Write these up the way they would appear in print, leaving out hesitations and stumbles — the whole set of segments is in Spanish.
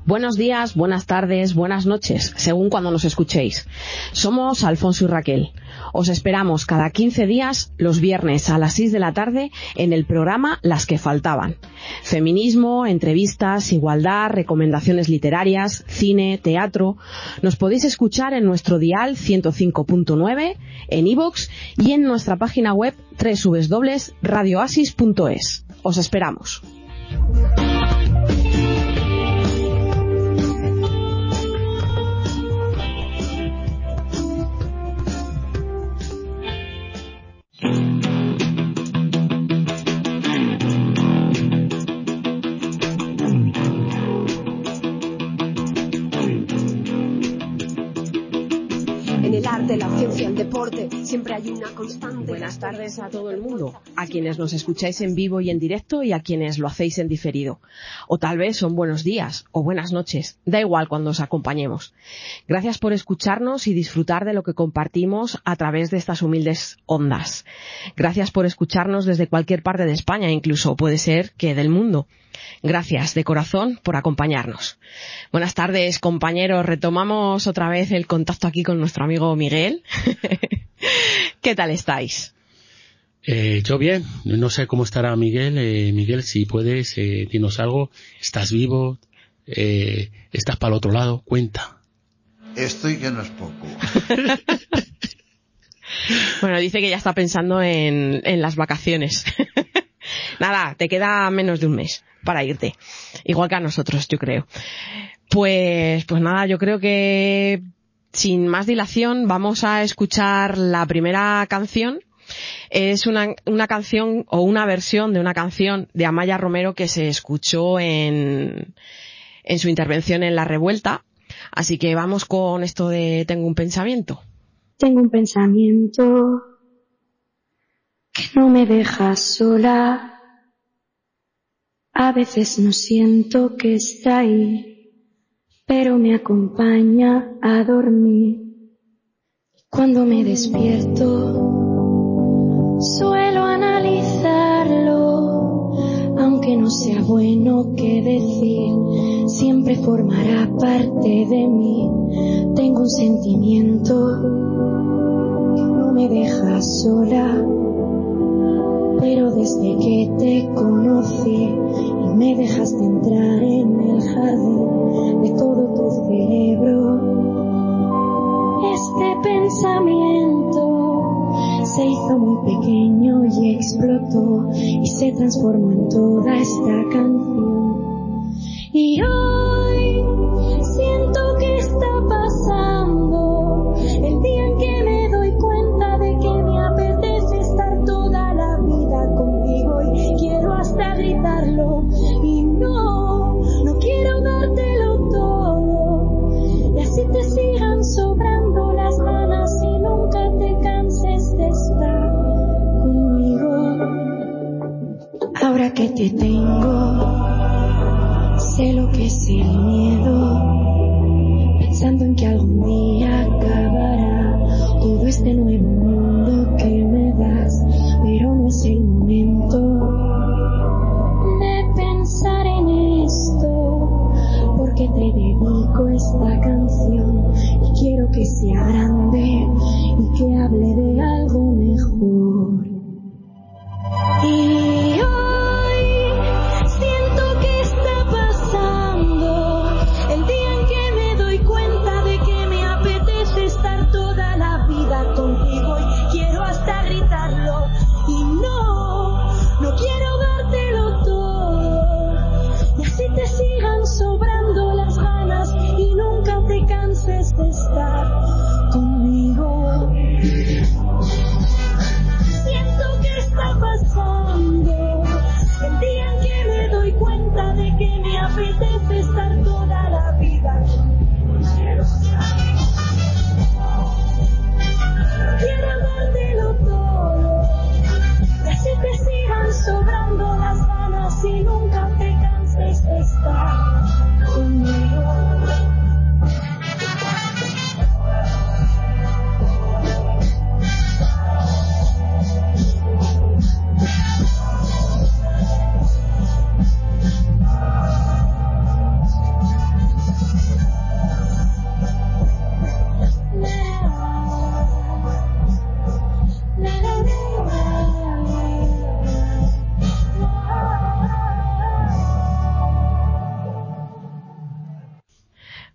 Buenos días, buenas tardes, buenas noches, según cuando nos escuchéis. Somos Alfonso y Raquel. Os esperamos cada 15 días, los viernes a las 6 de la tarde, en el programa Las que faltaban. Feminismo, entrevistas, igualdad, recomendaciones literarias, cine, teatro. Nos podéis escuchar en nuestro dial 105.9, en iVoox y en nuestra página web www.radioasis.es. Os esperamos. En el arte, la ciencia, el deporte, siempre hay una constante. Buenas tardes a todo el mundo, a quienes nos escucháis en vivo y en directo y a quienes lo hacéis en diferido. O tal vez son buenos días o buenas noches, da igual cuando os acompañemos. Gracias por escucharnos y disfrutar de lo que compartimos a través de estas humildes ondas. Gracias por escucharnos desde cualquier parte de España, incluso puede ser que del mundo. Gracias de corazón por acompañarnos. Buenas tardes, compañeros. Retomamos otra vez el contacto aquí con nuestro amigo Miguel. ¿Qué tal estáis? Yo bien. No sé cómo estará Miguel. Miguel, si puedes, dinos algo. ¿Estás vivo? ¿Estás para el otro lado? Cuenta. Estoy que no es poco. Bueno, dice que ya está pensando en las vacaciones. Nada, te queda menos de un mes para irte. Igual que a nosotros, yo creo. Pues nada, yo creo que sin más dilación vamos a escuchar la primera canción. Es una canción o una versión de una canción de Amaya Romero que se escuchó en su intervención en La Revuelta. Así que vamos con esto de Tengo un pensamiento. Tengo un pensamiento que no me deja sola. A veces no siento que está ahí, pero me acompaña a dormir. Cuando me despierto, suelo analizarlo, aunque no sea bueno que decir, siempre formará parte de mí. Tengo un sentimiento que no me deja sola, pero desde que te conocí y me dejaste entrar en el jardín de todo tu cerebro, este pensamiento se hizo muy pequeño y explotó y se transformó en toda esta canción. Y hoy siento que está pasando el día en que me doy cuenta de que me apetece estar toda la vida contigo y quiero hasta gritarlo. Y no quiero dártelo todo y así te sigan sobrando las ganas y nunca te canses de estar conmigo. Ahora que te tengo, sé lo que es el miedo, pensando en que algún día acabará todo este nuevo mundo que me das, pero no es el momento de pensar en esto, porque te dedico esta canción y quiero que sea grande y que hable de algo mejor. Y hoy siento que está pasando el día en que me doy cuenta de que me apetece estar toda la vida contigo y quiero hasta gritarlo. Y no quiero dártelo todo y así te sigan sobrando las ganas y nunca te canses de estar conmigo. Siento que está pasando el día en que me doy cuenta de que me apetece estar toda la vida contigo. Quiero dártelo todo y así te sigan sobrando las ganas y nunca te canses de estar conmigo.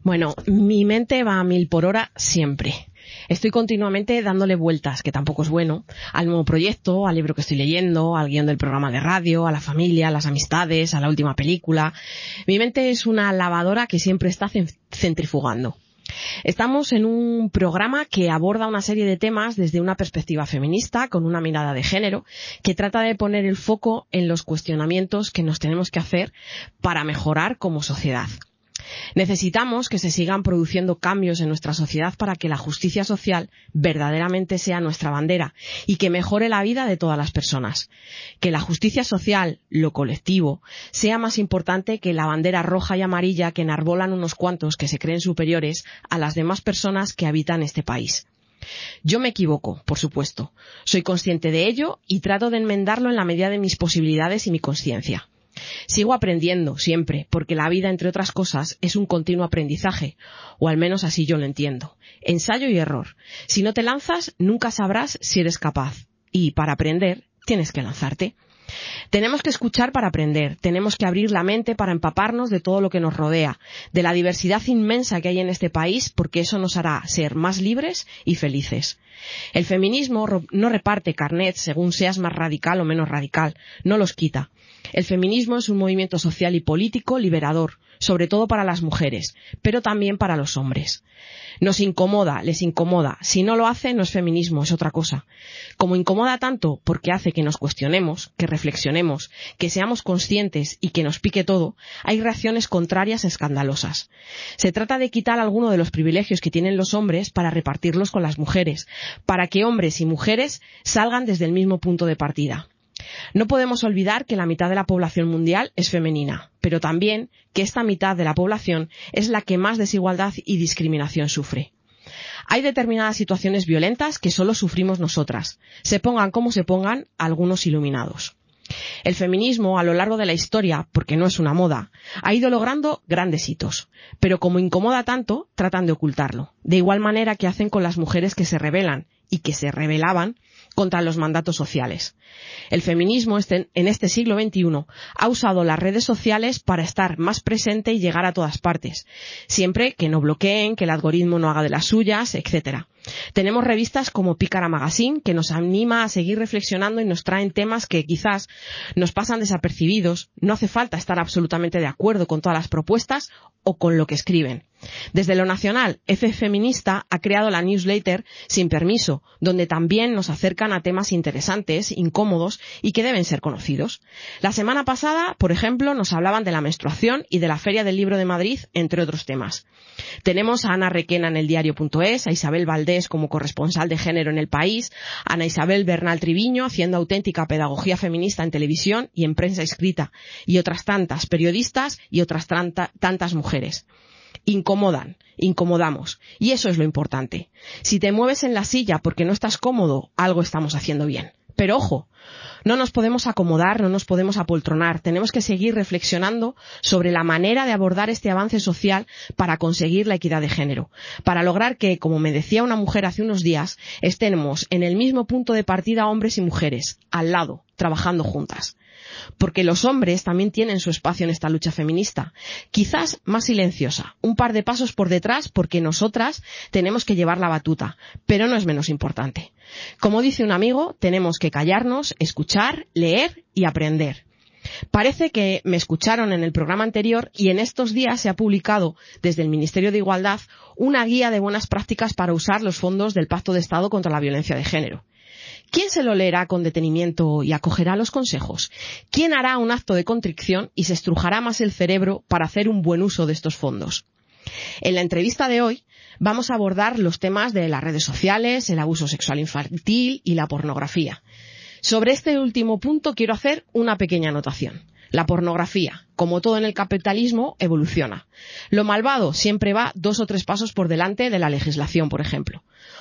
Bueno, mi mente va a 1000 por hora siempre. Estoy continuamente dándole vueltas, que tampoco es bueno, al nuevo proyecto, al libro que estoy leyendo, al guión del programa de radio, a la familia, a las amistades, a la última película. Mi mente es una lavadora que siempre está centrifugando. Estamos en un programa que aborda una serie de temas desde una perspectiva feminista, con una mirada de género, que trata de poner el foco en los cuestionamientos que nos tenemos que hacer para mejorar como sociedad. Necesitamos que se sigan produciendo cambios en nuestra sociedad para que la justicia social verdaderamente sea nuestra bandera y que mejore la vida de todas las personas. Que la justicia social, lo colectivo, sea más importante que la bandera roja y amarilla que enarbolan unos cuantos que se creen superiores a las demás personas que habitan este país. Yo me equivoco, por supuesto. Soy consciente de ello y trato de enmendarlo en la medida de mis posibilidades y mi consciencia. Sigo aprendiendo siempre, porque la vida, entre otras cosas, es un continuo aprendizaje, o al menos así yo lo entiendo. Ensayo y error. Si no te lanzas, nunca sabrás si eres capaz. Y para aprender, tienes que lanzarte. Tenemos que escuchar para aprender, tenemos que abrir la mente para empaparnos de todo lo que nos rodea, de la diversidad inmensa que hay en este país, porque eso nos hará ser más libres y felices. El feminismo no reparte carnets según seas más radical o menos radical, no los quita. El feminismo es un movimiento social y político liberador, sobre todo para las mujeres, pero también para los hombres. Nos incomoda, les incomoda. Si no lo hace, no es feminismo, es otra cosa. Como incomoda tanto porque hace que nos cuestionemos, que reflexionemos, que seamos conscientes y que nos pique todo, hay reacciones contrarias escandalosas. Se trata de quitar alguno de los privilegios que tienen los hombres para repartirlos con las mujeres, para que hombres y mujeres salgan desde el mismo punto de partida. No podemos olvidar que la mitad de la población mundial es femenina, pero también que esta mitad de la población es la que más desigualdad y discriminación sufre. Hay determinadas situaciones violentas que solo sufrimos nosotras, se pongan como se pongan algunos iluminados. El feminismo, a lo largo de la historia, porque no es una moda, ha ido logrando grandes hitos, pero como incomoda tanto, tratan de ocultarlo, de igual manera que hacen con las mujeres que se rebelan y que se rebelaban contra los mandatos sociales. El feminismo en este siglo XXI ha usado las redes sociales para estar más presente y llegar a todas partes, siempre que no bloqueen, que el algoritmo no haga de las suyas, etc. Tenemos revistas como Pícara Magazine, que nos anima a seguir reflexionando y nos traen temas que quizás nos pasan desapercibidos. No hace falta estar absolutamente de acuerdo con todas las propuestas o con lo que escriben. Desde lo nacional, F Feminista ha creado la newsletter Sin Permiso, donde también nos acercan a temas interesantes, incómodos y que deben ser conocidos. La semana pasada, por ejemplo, nos hablaban de la menstruación y de la Feria del Libro de Madrid, entre otros temas. Tenemos a Ana Requena en eldiario.es, a Isabel Valdés como corresponsal de género en El País, a Ana Isabel Bernal Triviño haciendo auténtica pedagogía feminista en televisión y en prensa escrita, y otras tantas periodistas y otras tantas mujeres. Incomodan, incomodamos, y eso es lo importante. Si te mueves en la silla porque no estás cómodo, algo estamos haciendo bien. Pero ojo, no nos podemos acomodar, no nos podemos apoltronar, tenemos que seguir reflexionando sobre la manera de abordar este avance social para conseguir la equidad de género, para lograr que, como me decía una mujer hace unos días, estemos en el mismo punto de partida hombres y mujeres, al lado, trabajando juntas. Porque los hombres también tienen su espacio en esta lucha feminista, quizás más silenciosa, un par de pasos por detrás porque nosotras tenemos que llevar la batuta, pero no es menos importante. Como dice un amigo, tenemos que callarnos, escuchar, leer y aprender. Parece que me escucharon en el programa anterior y en estos días se ha publicado desde el Ministerio de Igualdad una guía de buenas prácticas para usar los fondos del Pacto de Estado contra la Violencia de Género. ¿Quién se lo leerá con detenimiento y acogerá los consejos? ¿Quién hará un acto de contrición y se estrujará más el cerebro para hacer un buen uso de estos fondos? En la entrevista de hoy vamos a abordar los temas de las redes sociales, el abuso sexual infantil y la pornografía. Sobre este último punto quiero hacer una pequeña anotación. La pornografía, como todo en el capitalismo, evoluciona. Lo malvado siempre va 2 o 3 pasos por delante de la legislación, por ejemplo.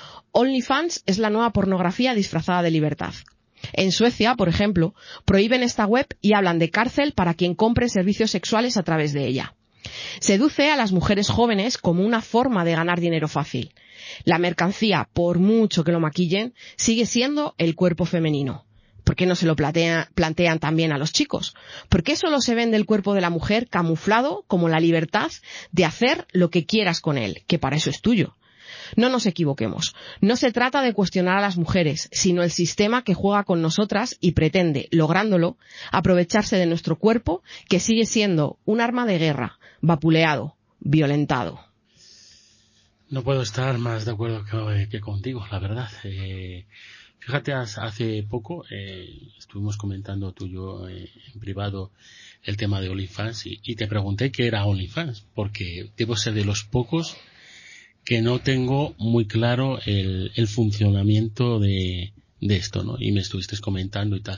OnlyFans es la nueva pornografía disfrazada de libertad. En Suecia, por ejemplo, prohíben esta web y hablan de cárcel para quien compre servicios sexuales a través de ella. Seduce a las mujeres jóvenes como una forma de ganar dinero fácil. La mercancía, por mucho que lo maquillen, sigue siendo el cuerpo femenino. ¿Por qué no se lo plantean también a los chicos? ¿Por qué solo se vende el cuerpo de la mujer camuflado como la libertad de hacer lo que quieras con él, que para eso es tuyo? No nos equivoquemos. No se trata de cuestionar a las mujeres, sino el sistema que juega con nosotras y pretende, lográndolo, aprovecharse de nuestro cuerpo, que sigue siendo un arma de guerra, vapuleado, violentado. No puedo estar más de acuerdo que contigo, la verdad. Fíjate, hace poco estuvimos comentando tú y yo en privado el tema de OnlyFans y te pregunté qué era OnlyFans, porque debo ser de los pocos que no tengo muy claro el funcionamiento de esto, ¿no? Y me estuviste comentando y tal.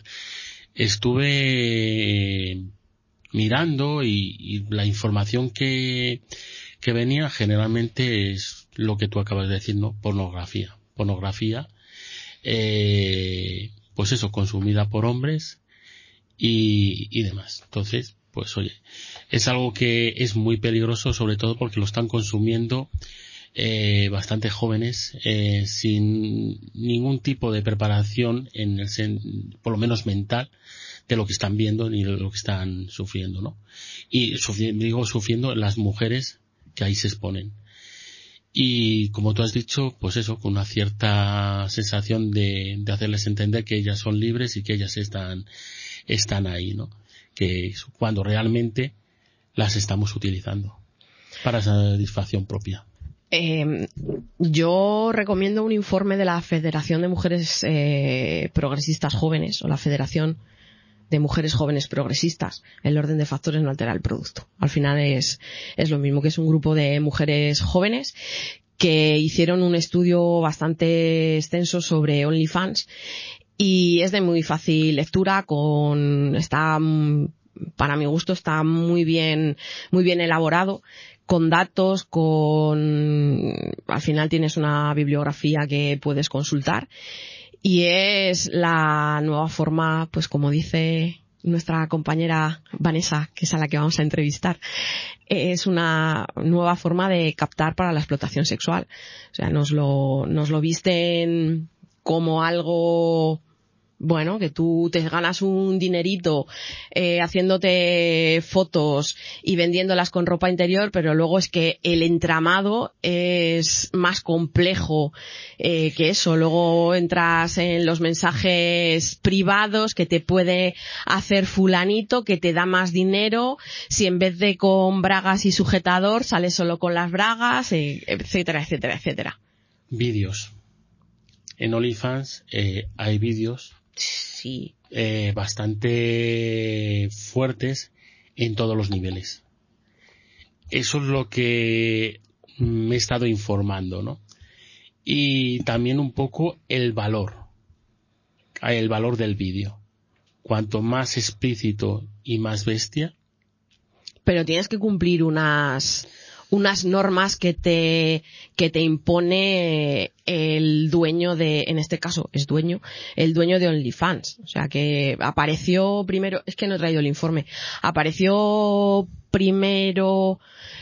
Estuve mirando y la información que venía generalmente es lo que tú acabas de decir, ¿no? Pornografía, pues eso, consumida por hombres y demás. Entonces, pues oye, es algo que es muy peligroso, sobre todo porque lo están consumiendo bastante jóvenes, sin ningún tipo de preparación por lo menos mental, de lo que están viendo ni de lo que están sufriendo, ¿no? Y sufriendo las mujeres que ahí se exponen. Y como tú has dicho, pues eso, con una cierta sensación de hacerles entender que ellas son libres y que ellas están ahí, ¿no? Que cuando realmente las estamos utilizando para satisfacción propia. Yo recomiendo un informe de la Federación de Mujeres Progresistas Jóvenes, o la Federación de Mujeres Jóvenes Progresistas. El orden de factores no altera el producto. Al final es lo mismo, que es un grupo de mujeres jóvenes que hicieron un estudio bastante extenso sobre OnlyFans y es de muy fácil lectura, para mi gusto está muy bien elaborado, con datos, al final tienes una bibliografía que puedes consultar y es la nueva forma, pues como dice nuestra compañera Vanessa, que es a la que vamos a entrevistar, es una nueva forma de captar para la explotación sexual. O sea, nos lo visten como algo, bueno, que tú te ganas un dinerito haciéndote fotos y vendiéndolas con ropa interior, pero luego es que el entramado es más complejo que eso. Luego entras en los mensajes privados que te puede hacer fulanito, que te da más dinero, si en vez de con bragas y sujetador sales solo con las bragas, etcétera, etcétera, etcétera. Vídeos. En OnlyFans hay vídeos sí, bastante fuertes en todos los niveles. Eso es lo que me he estado informando, ¿no? Y también un poco el valor del vídeo. Cuanto más explícito y más bestia. Pero tienes que cumplir unas normas que te impone el dueño en este caso es el dueño de OnlyFans. O sea, que apareció primero, es que no he traído el informe, apareció primero,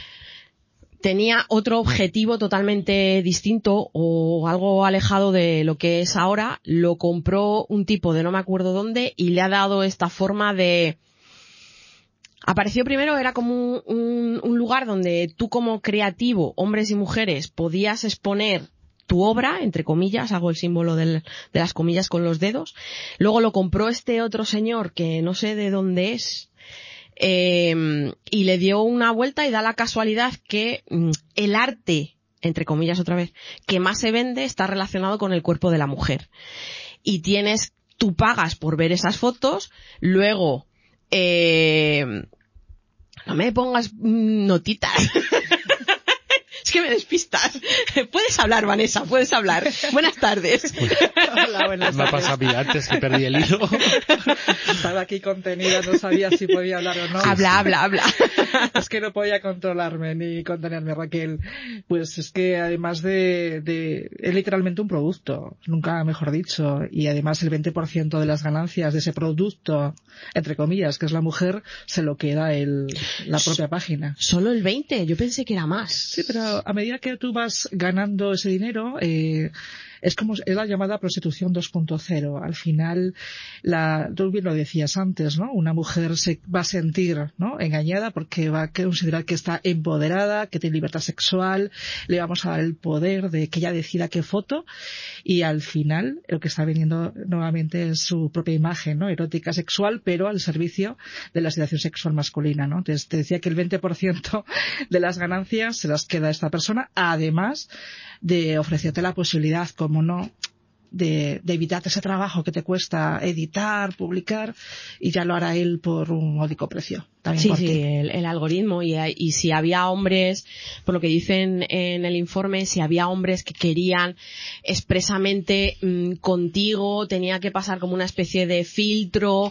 tenía otro objetivo totalmente distinto o algo alejado de lo que es ahora, lo compró un tipo de no me acuerdo dónde y le ha dado esta forma de... Apareció primero, era como un lugar donde tú como creativo, hombres y mujeres, podías exponer tu obra, entre comillas, hago el símbolo de las comillas con los dedos. Luego lo compró este otro señor, que no sé de dónde es, y le dio una vuelta y da la casualidad que el arte, entre comillas otra vez, que más se vende está relacionado con el cuerpo de la mujer. Y tú pagas por ver esas fotos, luego... no me pongas notitas. Es que me despistas. Puedes hablar, Vanessa, puedes hablar. Buenas tardes. Hola, buenas tardes. Me ha pasado a mí antes que perdí el hilo. Estaba aquí contenida, no sabía si podía hablar o no. Habla. Es que no podía controlarme ni contenerme, Raquel. Pues es que además es literalmente un producto, nunca mejor dicho, y además el 20% de las ganancias de ese producto, entre comillas, que es la mujer, se lo queda la propia página. Solo el 20%, yo pensé que era más. Sí, pero a medida que tú vas ganando ese dinero, es la llamada prostitución 2.0. Al final, tú bien lo decías antes, ¿no? Una mujer se va a sentir, ¿no?, engañada porque va a considerar que está empoderada, que tiene libertad sexual, le vamos a dar el poder de que ella decida qué foto, y al final lo que está vendiendo nuevamente es su propia imagen, ¿no?, erótica, sexual, pero al servicio de la situación sexual masculina, ¿no? Entonces te decía que el 20% de las ganancias se las queda esta persona, además de ofrecerte la posibilidad, como no, de evitarte ese trabajo que te cuesta editar, publicar, y ya lo hará él por un módico precio. También sí, el algoritmo, y si había hombres, por lo que dicen en el informe, si había hombres que querían expresamente contigo, tenía que pasar como una especie de filtro,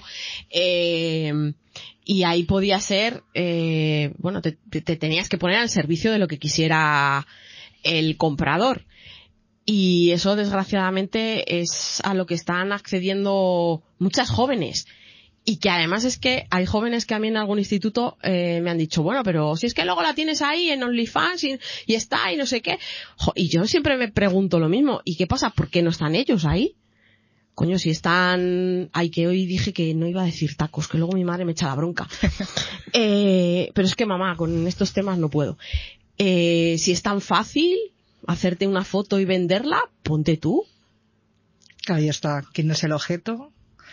y ahí podía ser, te tenías que poner al servicio de lo que quisiera el comprador. Y eso, desgraciadamente, es a lo que están accediendo muchas jóvenes. Y que además es que hay jóvenes que a mí en algún instituto me han dicho, bueno, pero si es que luego la tienes ahí en OnlyFans y está y no sé qué. Y yo siempre me pregunto lo mismo. ¿Y qué pasa? ¿Por qué no están ellos ahí? Coño, si están... Ay, que hoy dije que no iba a decir tacos, que luego mi madre me echa la bronca. Pero es que, mamá, con estos temas no puedo. Si es tan fácil hacerte una foto y venderla, ponte tú. Ahí está. ¿Quién es el objeto?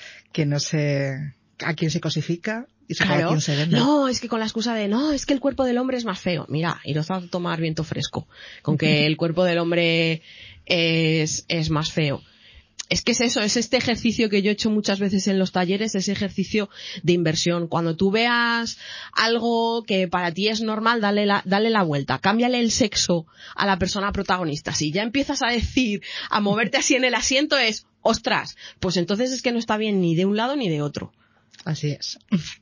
¿A quién se cosifica? Y claro. A quién se vende. No, es que con la excusa de no, es que el cuerpo del hombre es más feo. Mira, iros a tomar viento fresco con que el cuerpo del hombre es más feo. Es que es eso, es este ejercicio que yo he hecho muchas veces en los talleres, ese ejercicio de inversión. Cuando tú veas algo que para ti es normal, dale la vuelta, cámbiale el sexo a la persona protagonista. Si ya empiezas a decir, a moverte así en el asiento, es, ostras, pues entonces es que no está bien ni de un lado ni de otro. Así es.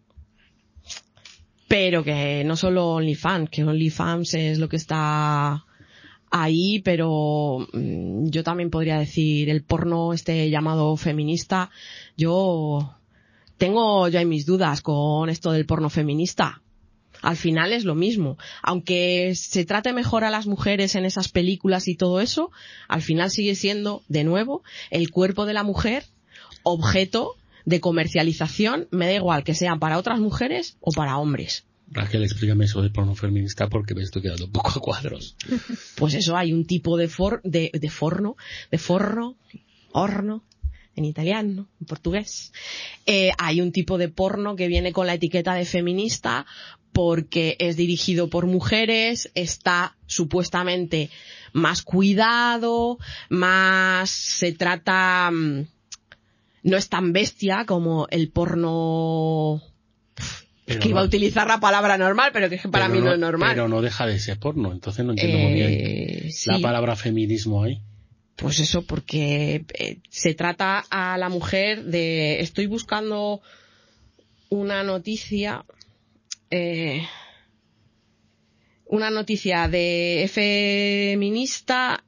Pero que no solo OnlyFans, que OnlyFans es lo que está ahí, pero yo también podría decir el porno llamado feminista. Yo tengo ya mis dudas con esto del porno feminista. Al final es lo mismo. Aunque se trate mejor a las mujeres en esas películas y todo eso, al final sigue siendo, de nuevo, el cuerpo de la mujer objeto de comercialización, me da igual que sean para otras mujeres o para hombres. Raquel, explícame eso de porno feminista porque me estoy quedando un poco a cuadros. Pues eso, hay un tipo de horno, en italiano, en portugués. Hay un tipo de porno que viene con la etiqueta de feminista porque es dirigido por mujeres, está supuestamente más cuidado, más se trata, no es tan bestia como el porno... Es que iba a utilizar la palabra normal, pero que es que para mí no es normal. Pero no deja de ser porno, entonces no entiendo muy bien la palabra feminismo ahí. Pues eso, porque se trata a la mujer de... Estoy buscando una noticia de feminista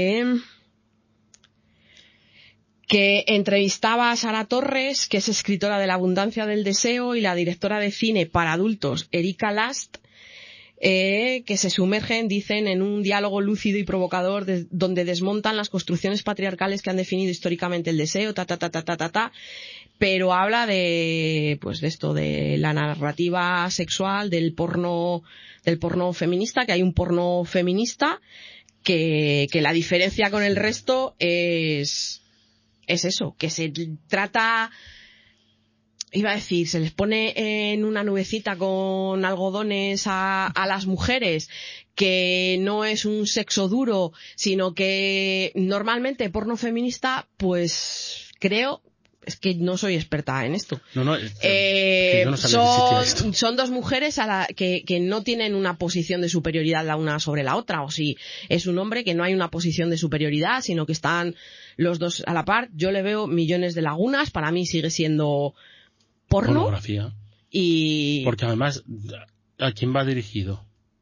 que entrevistaba a Sara Torres, que es escritora de La abundancia del deseo, y la directora de cine para adultos, Erika Last, que se sumergen, dicen, en un diálogo lúcido y provocador donde desmontan las construcciones patriarcales que han definido históricamente el deseo, pero habla de esto, de la narrativa sexual, del porno feminista, que hay un porno feminista que la diferencia con el resto es eso, que se trata, iba a decir, se les pone en una nubecita con algodones a las mujeres, que no es un sexo duro, sino que normalmente porno feminista, pues creo, es que no soy experta en esto. Que yo no sabía que existía esto. Son dos mujeres que no tienen una posición de superioridad la una sobre la otra, o si es un hombre que no hay una posición de superioridad, sino que están los dos a la par. Yo le veo millones de lagunas, para mí sigue siendo pornografía. Y... Porque además, ¿a quién va dirigido?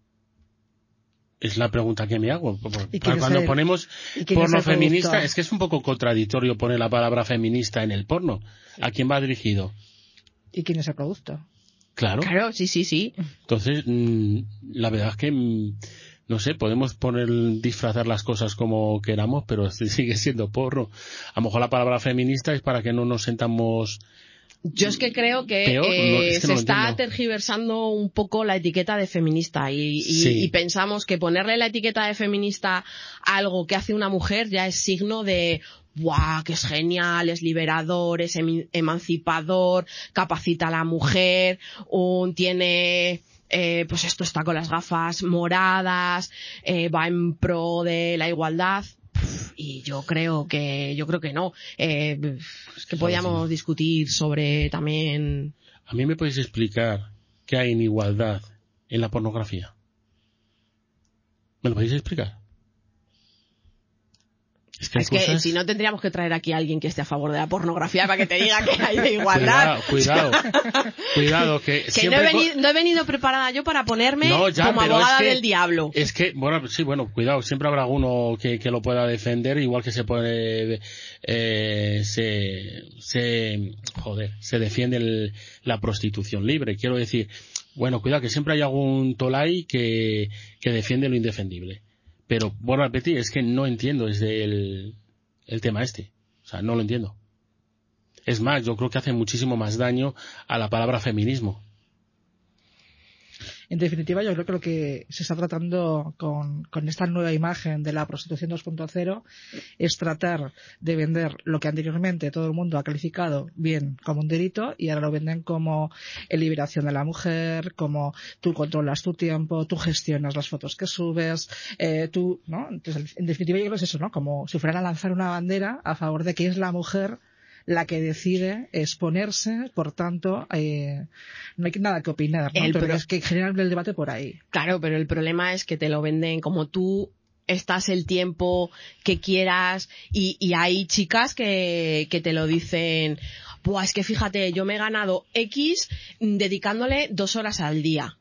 Es la pregunta que me hago. Cuando ponemos porno feminista, es que es un poco contradictorio poner la palabra feminista en el porno. ¿A quién va dirigido? ¿Y quién es el producto? Claro, sí. Entonces, la verdad es que no sé, podemos disfrazar las cosas como queramos, pero sigue siendo porno. A lo mejor la palabra feminista es para que no nos sentamos... Yo es que creo que, peor, es que se no está entiendo. tergiversando un poco la etiqueta de feminista y pensamos que ponerle la etiqueta de feminista a algo que hace una mujer ya es signo de ¡buah! Que es genial, es liberador, es emancipador, capacita a la mujer, tiene... pues esto está con las gafas moradas, va en pro de la igualdad. Y yo creo que no. Es que podíamos discutir sobre también... ¿A mí me podéis explicar qué hay en igualdad en la pornografía? ¿Me lo podéis explicar? Es que si no tendríamos que traer aquí a alguien que esté a favor de la pornografía para que te diga que hay de igualdad. Cuidado, que no he venido preparada yo para ponerme como abogada del diablo. Es que, cuidado, siempre habrá alguno que lo pueda defender, igual que se puede, se defiende la prostitución libre. Quiero decir, cuidado, que siempre hay algún tolai que defiende lo indefendible. Pero, vuelvo a repetir, es que no entiendo desde el tema este. O sea, no lo entiendo. Es más, yo creo que hace muchísimo más daño a la palabra feminismo. En definitiva, yo creo que lo que se está tratando con esta nueva imagen de la prostitución 2.0 es tratar de vender lo que anteriormente todo el mundo ha calificado bien como un delito y ahora lo venden como liberación de la mujer, como tú controlas tu tiempo, tú gestionas las fotos que subes, tú, ¿no? Entonces, en definitiva, yo creo que es eso, ¿no? Como si fueran a lanzar una bandera a favor de que es la mujer la que decide exponerse, por tanto, no hay nada que opinar, ¿no? Pero es que generan el debate por ahí. Claro, pero el problema es que te lo venden como tú estás el tiempo que quieras y hay chicas que te lo dicen, es que fíjate, yo me he ganado X dedicándole 2 horas al día.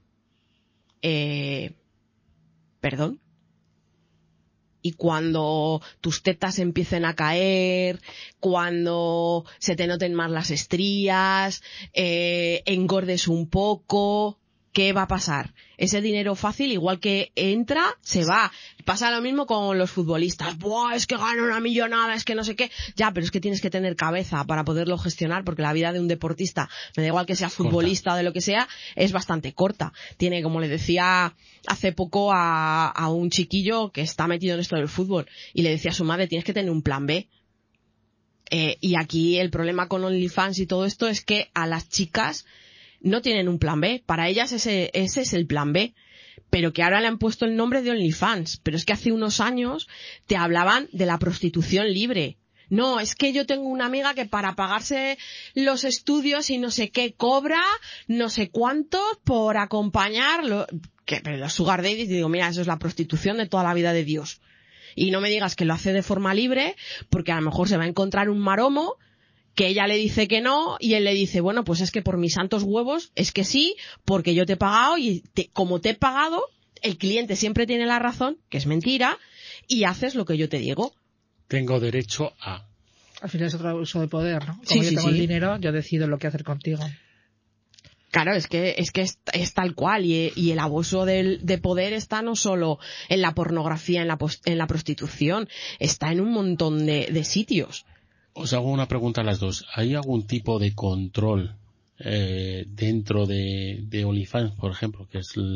¿Perdón? Y cuando tus tetas empiecen a caer, cuando se te noten más las estrías, engordes un poco, ¿qué va a pasar? Ese dinero fácil, igual que entra, se va. Pasa lo mismo con los futbolistas. Es que ganan una millonada, es que no sé qué. Ya, pero es que tienes que tener cabeza para poderlo gestionar, porque la vida de un deportista, me da igual que sea futbolista o de lo que sea, es bastante corta. Tiene, como le decía hace poco a un chiquillo que está metido en esto del fútbol, y le decía a su madre, tienes que tener un plan B. Y aquí el problema con OnlyFans y todo esto es que a las chicas no tienen un plan B. Para ellas ese es el plan B. Pero que ahora le han puesto el nombre de OnlyFans. Pero es que hace unos años te hablaban de la prostitución libre. No, es que yo tengo una amiga que para pagarse los estudios y no sé qué cobra, no sé cuánto por acompañarlo. Pero los sugar daddies, digo, mira, eso es la prostitución de toda la vida de Dios. Y no me digas que lo hace de forma libre, porque a lo mejor se va a encontrar un maromo que ella le dice que no y él le dice, bueno, pues es que por mis santos huevos es que sí, porque yo te he pagado y como te he pagado, el cliente siempre tiene la razón, que es mentira, y haces lo que yo te digo. Tengo derecho a... Al final es otro uso de poder, ¿no? Como yo tengo el dinero, yo decido lo que hacer contigo. Claro, es que es tal cual y el abuso de poder está no solo en la pornografía, en la prostitución, está en un montón de sitios. Os hago una pregunta a las dos. ¿Hay algún tipo de control dentro de OnlyFans, por ejemplo, que es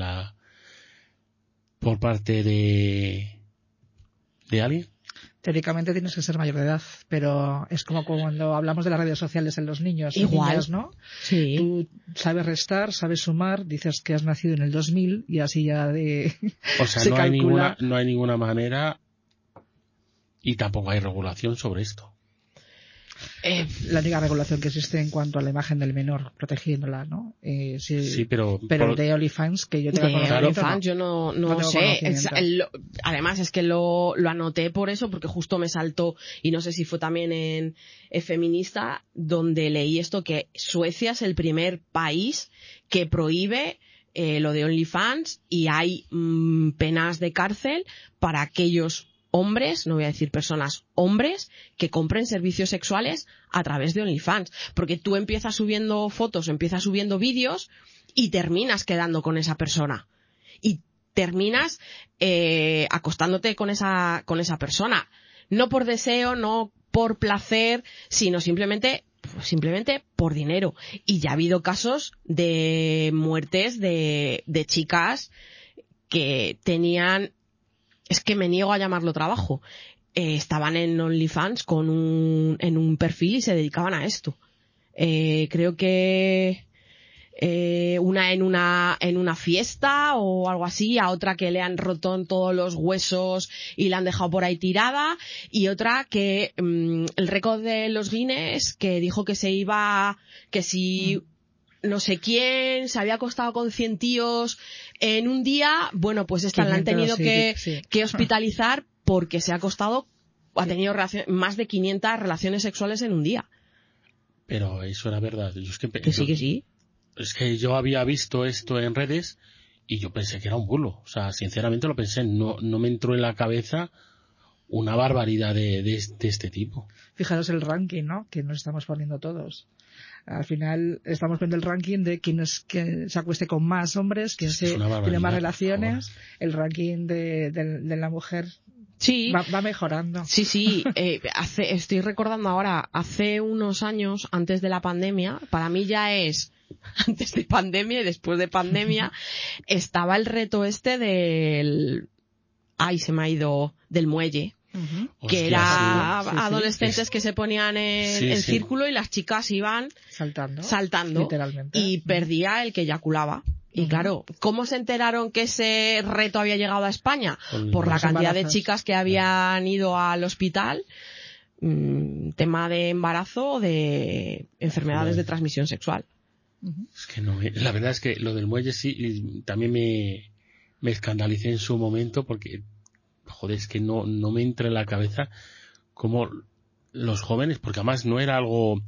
por parte de alguien? Teóricamente tienes que ser mayor de edad, pero es como cuando hablamos de las redes sociales en los niños y igual, niñas, ¿no? Sí. Tú sabes restar, sabes sumar, dices que has nacido en el 2000 y así ya o sea, se no calcula. No hay ninguna manera y tampoco hay regulación sobre esto. La única regulación que existe en cuanto a la imagen del menor, protegiéndola, ¿no? Sí, pero de OnlyFans, que yo tenga conocimiento, OnlyFans yo no sé. Además es que lo anoté por eso, porque justo me saltó, y no sé si fue también en Feminista, donde leí esto, que Suecia es el primer país que prohíbe lo de OnlyFans y hay penas de cárcel para aquellos hombres, no voy a decir personas, hombres que compren servicios sexuales a través de OnlyFans, porque tú empiezas subiendo fotos, empiezas subiendo vídeos y terminas quedando con esa persona y terminas acostándote con esa persona. No por deseo, no por placer, sino simplemente por dinero. Y ya ha habido casos de muertes de chicas que tenían, es que me niego a llamarlo trabajo, estaban en OnlyFans en un perfil y se dedicaban a esto. Creo que una en una fiesta o algo así, a otra que le han roto en todos los huesos y la han dejado por ahí tirada, y otra que el récord de los Guinness, que dijo que se iba, que si no sé quién se había acostado con 100 tíos en un día, bueno, pues esta la han tenido que hospitalizar porque se ha acostado, ha tenido más de 500 relaciones sexuales en un día. Pero eso era verdad. Que sí. Es que yo había visto esto en redes y yo pensé que era un bulo. O sea, sinceramente lo pensé. No me entró en la cabeza una barbaridad de este tipo. Fijaros el ranking, ¿no? Que nos estamos poniendo todos. Al final estamos viendo el ranking de quién es que se acueste con más hombres, quién tiene más relaciones. El ranking de la mujer sí va mejorando. Sí. Estoy recordando ahora, hace unos años, antes de la pandemia, para mí ya es antes de pandemia y después de pandemia, estaba el reto del muelle. Que Hostia, era sí. adolescentes que se ponían en círculo y las chicas iban saltando literalmente, y perdía el que eyaculaba. Y claro, ¿cómo se enteraron que ese reto había llegado a España? Por la cantidad de chicas que habían ido al hospital, tema de embarazo o de enfermedades de transmisión sexual. Es que no, la verdad es que lo del muelle sí, también me escandalicé en su momento porque, joder, es que no me entra en la cabeza cómo los jóvenes, porque además no era algo,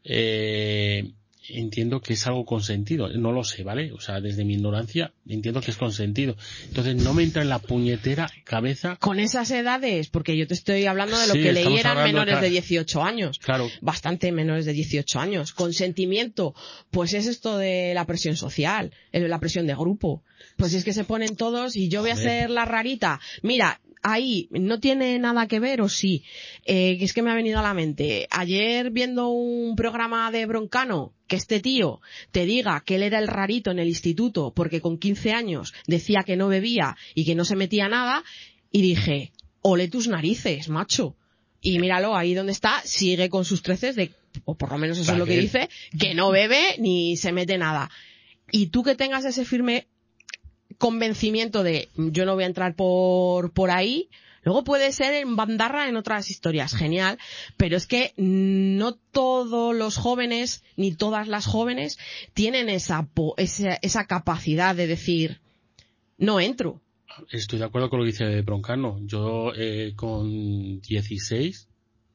entiendo que es algo consentido, no lo sé, ¿vale? O sea, desde mi ignorancia entiendo que es consentido. Entonces no me entra en la puñetera cabeza. Con esas edades, porque yo te estoy hablando de lo que leí eran menores de 18 años. Claro. Bastante menores de 18 años. Consentimiento, pues es esto de la presión social, la presión de grupo. Pues es que se ponen todos y yo voy a ser la rarita. Mira, ahí no tiene nada que ver, o sí. Es que me ha venido a la mente. Ayer viendo un programa de Broncano, que este tío te diga que él era el rarito en el instituto porque con 15 años decía que no bebía y que no se metía nada, y dije, ole tus narices, macho. Y míralo, ahí donde está, sigue con sus 13 o por lo menos eso es lo que dice, que no bebe ni se mete nada. Y tú que tengas ese firme convencimiento de yo no voy a entrar por ahí, luego puede ser en bandarra en otras historias, genial, pero es que no todos los jóvenes ni todas las jóvenes tienen esa capacidad de decir no entro. Estoy de acuerdo con lo que dice Broncano. Yo con 16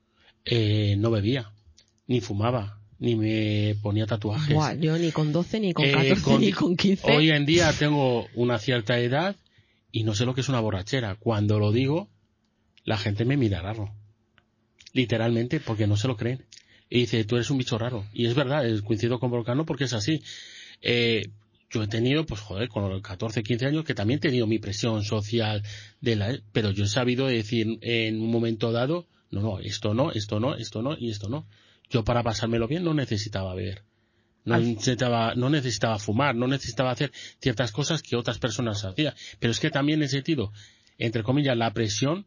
no bebía, ni fumaba, ni me ponía tatuajes. Buah, yo ni con 12, ni con 14, ni con 15. Hoy en día tengo una cierta edad y no sé lo que es una borrachera. Cuando lo digo, la gente me mira raro. Literalmente, porque no se lo creen. Y dice, tú eres un bicho raro. Y es verdad, coincido con Broncano porque es así. Yo he tenido, pues joder, con los 14, 15 años, que también he tenido mi presión social pero yo he sabido decir en un momento dado, no, esto no, y esto no. Yo para pasármelo bien no necesitaba beber. No necesitaba fumar, no necesitaba hacer ciertas cosas que otras personas hacían. Pero es que también he sentido, entre comillas, la presión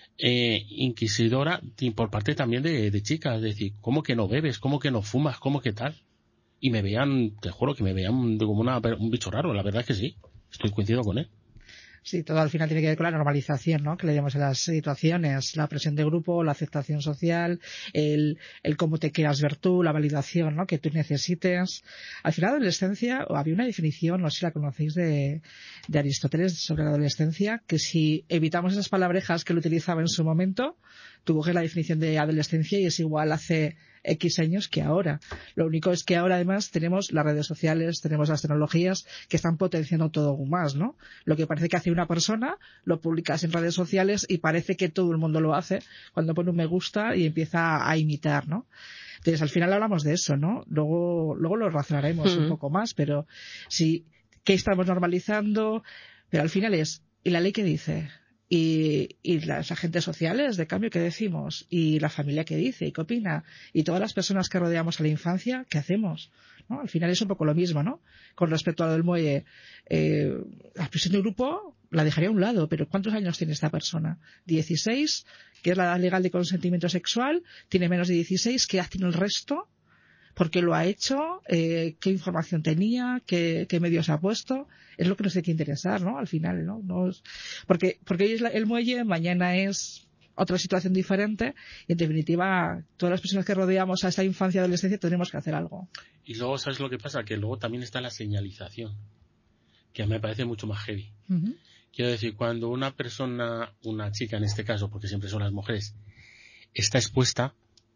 inquisidora por parte también de chicas. Es decir, ¿cómo que no bebes? ¿Cómo que no fumas? ¿Cómo que tal? Y me veían, te juro que me veían como un bicho raro. La verdad es que sí, estoy coincido con él. Sí, todo al final tiene que ver con la normalización, ¿no? Que le llamamos a las situaciones, la presión de grupo, la aceptación social, el cómo te quieras ver tú, la validación, ¿no? Que tú necesites. Al final, la adolescencia, había una definición, no sé si la conocéis, de Aristóteles sobre la adolescencia, que si evitamos esas palabrejas que él utilizaba en su momento, tú coges la definición de adolescencia y es igual hace X años que ahora. Lo único es que ahora además tenemos las redes sociales, tenemos las tecnologías que están potenciando todo aún más, ¿no? Lo que parece que hace una persona, lo publicas en redes sociales y parece que todo el mundo lo hace cuando pone un me gusta y empieza a imitar, ¿no? Entonces al final hablamos de eso, ¿no? Luego lo razonaremos un poco más, pero sí, ¿qué estamos normalizando? Pero al final ¿y la ley qué dice? Y los agentes sociales de cambio que decimos, y la familia que dice y qué opina, y todas las personas que rodeamos a la infancia, ¿qué hacemos? ¿No? Al final es un poco lo mismo, ¿no? Con respecto a lo del muelle, la prisión de grupo la dejaría a un lado, pero ¿cuántos años tiene esta persona? 16, que es la edad legal de consentimiento sexual, tiene menos de 16, ¿qué edad tiene el resto? ¿Por qué lo ha hecho? ¿Qué información tenía? ¿Qué medios ha puesto? Es lo que nos tiene que interesar, ¿no? Al final, ¿no? Porque hoy es el muelle, mañana es otra situación diferente y, en definitiva, todas las personas que rodeamos a esta infancia y adolescencia tenemos que hacer algo. Y luego, ¿sabes lo que pasa? Que luego también está la señalización, que me parece mucho más heavy. Uh-huh. Quiero decir, cuando una persona, una chica en este caso, porque siempre son las mujeres, está expuesta,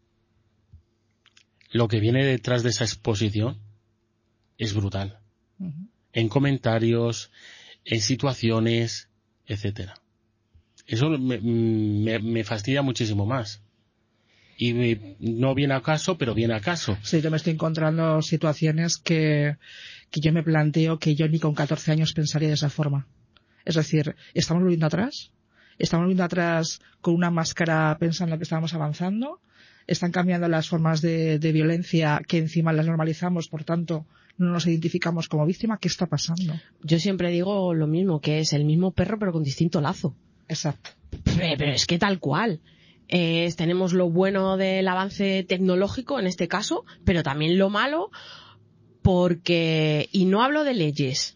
lo que viene detrás de esa exposición es brutal. Uh-huh. En comentarios, en situaciones, etcétera. Eso me fastidia muchísimo más. Y no viene a caso, pero viene a caso. Sí, yo me estoy encontrando situaciones que yo me planteo que yo ni con 14 años pensaría de esa forma. Es decir, ¿estamos volviendo atrás? ¿Estamos volviendo atrás con una máscara pensando que estábamos avanzando? Están cambiando las formas de violencia que encima las normalizamos, por tanto no nos identificamos como víctima. ¿Qué está pasando? Yo siempre digo lo mismo, que es el mismo perro pero con distinto lazo. Exacto. Pero es que tal cual. Tenemos lo bueno del avance tecnológico en este caso, pero también lo malo, porque, y no hablo de leyes,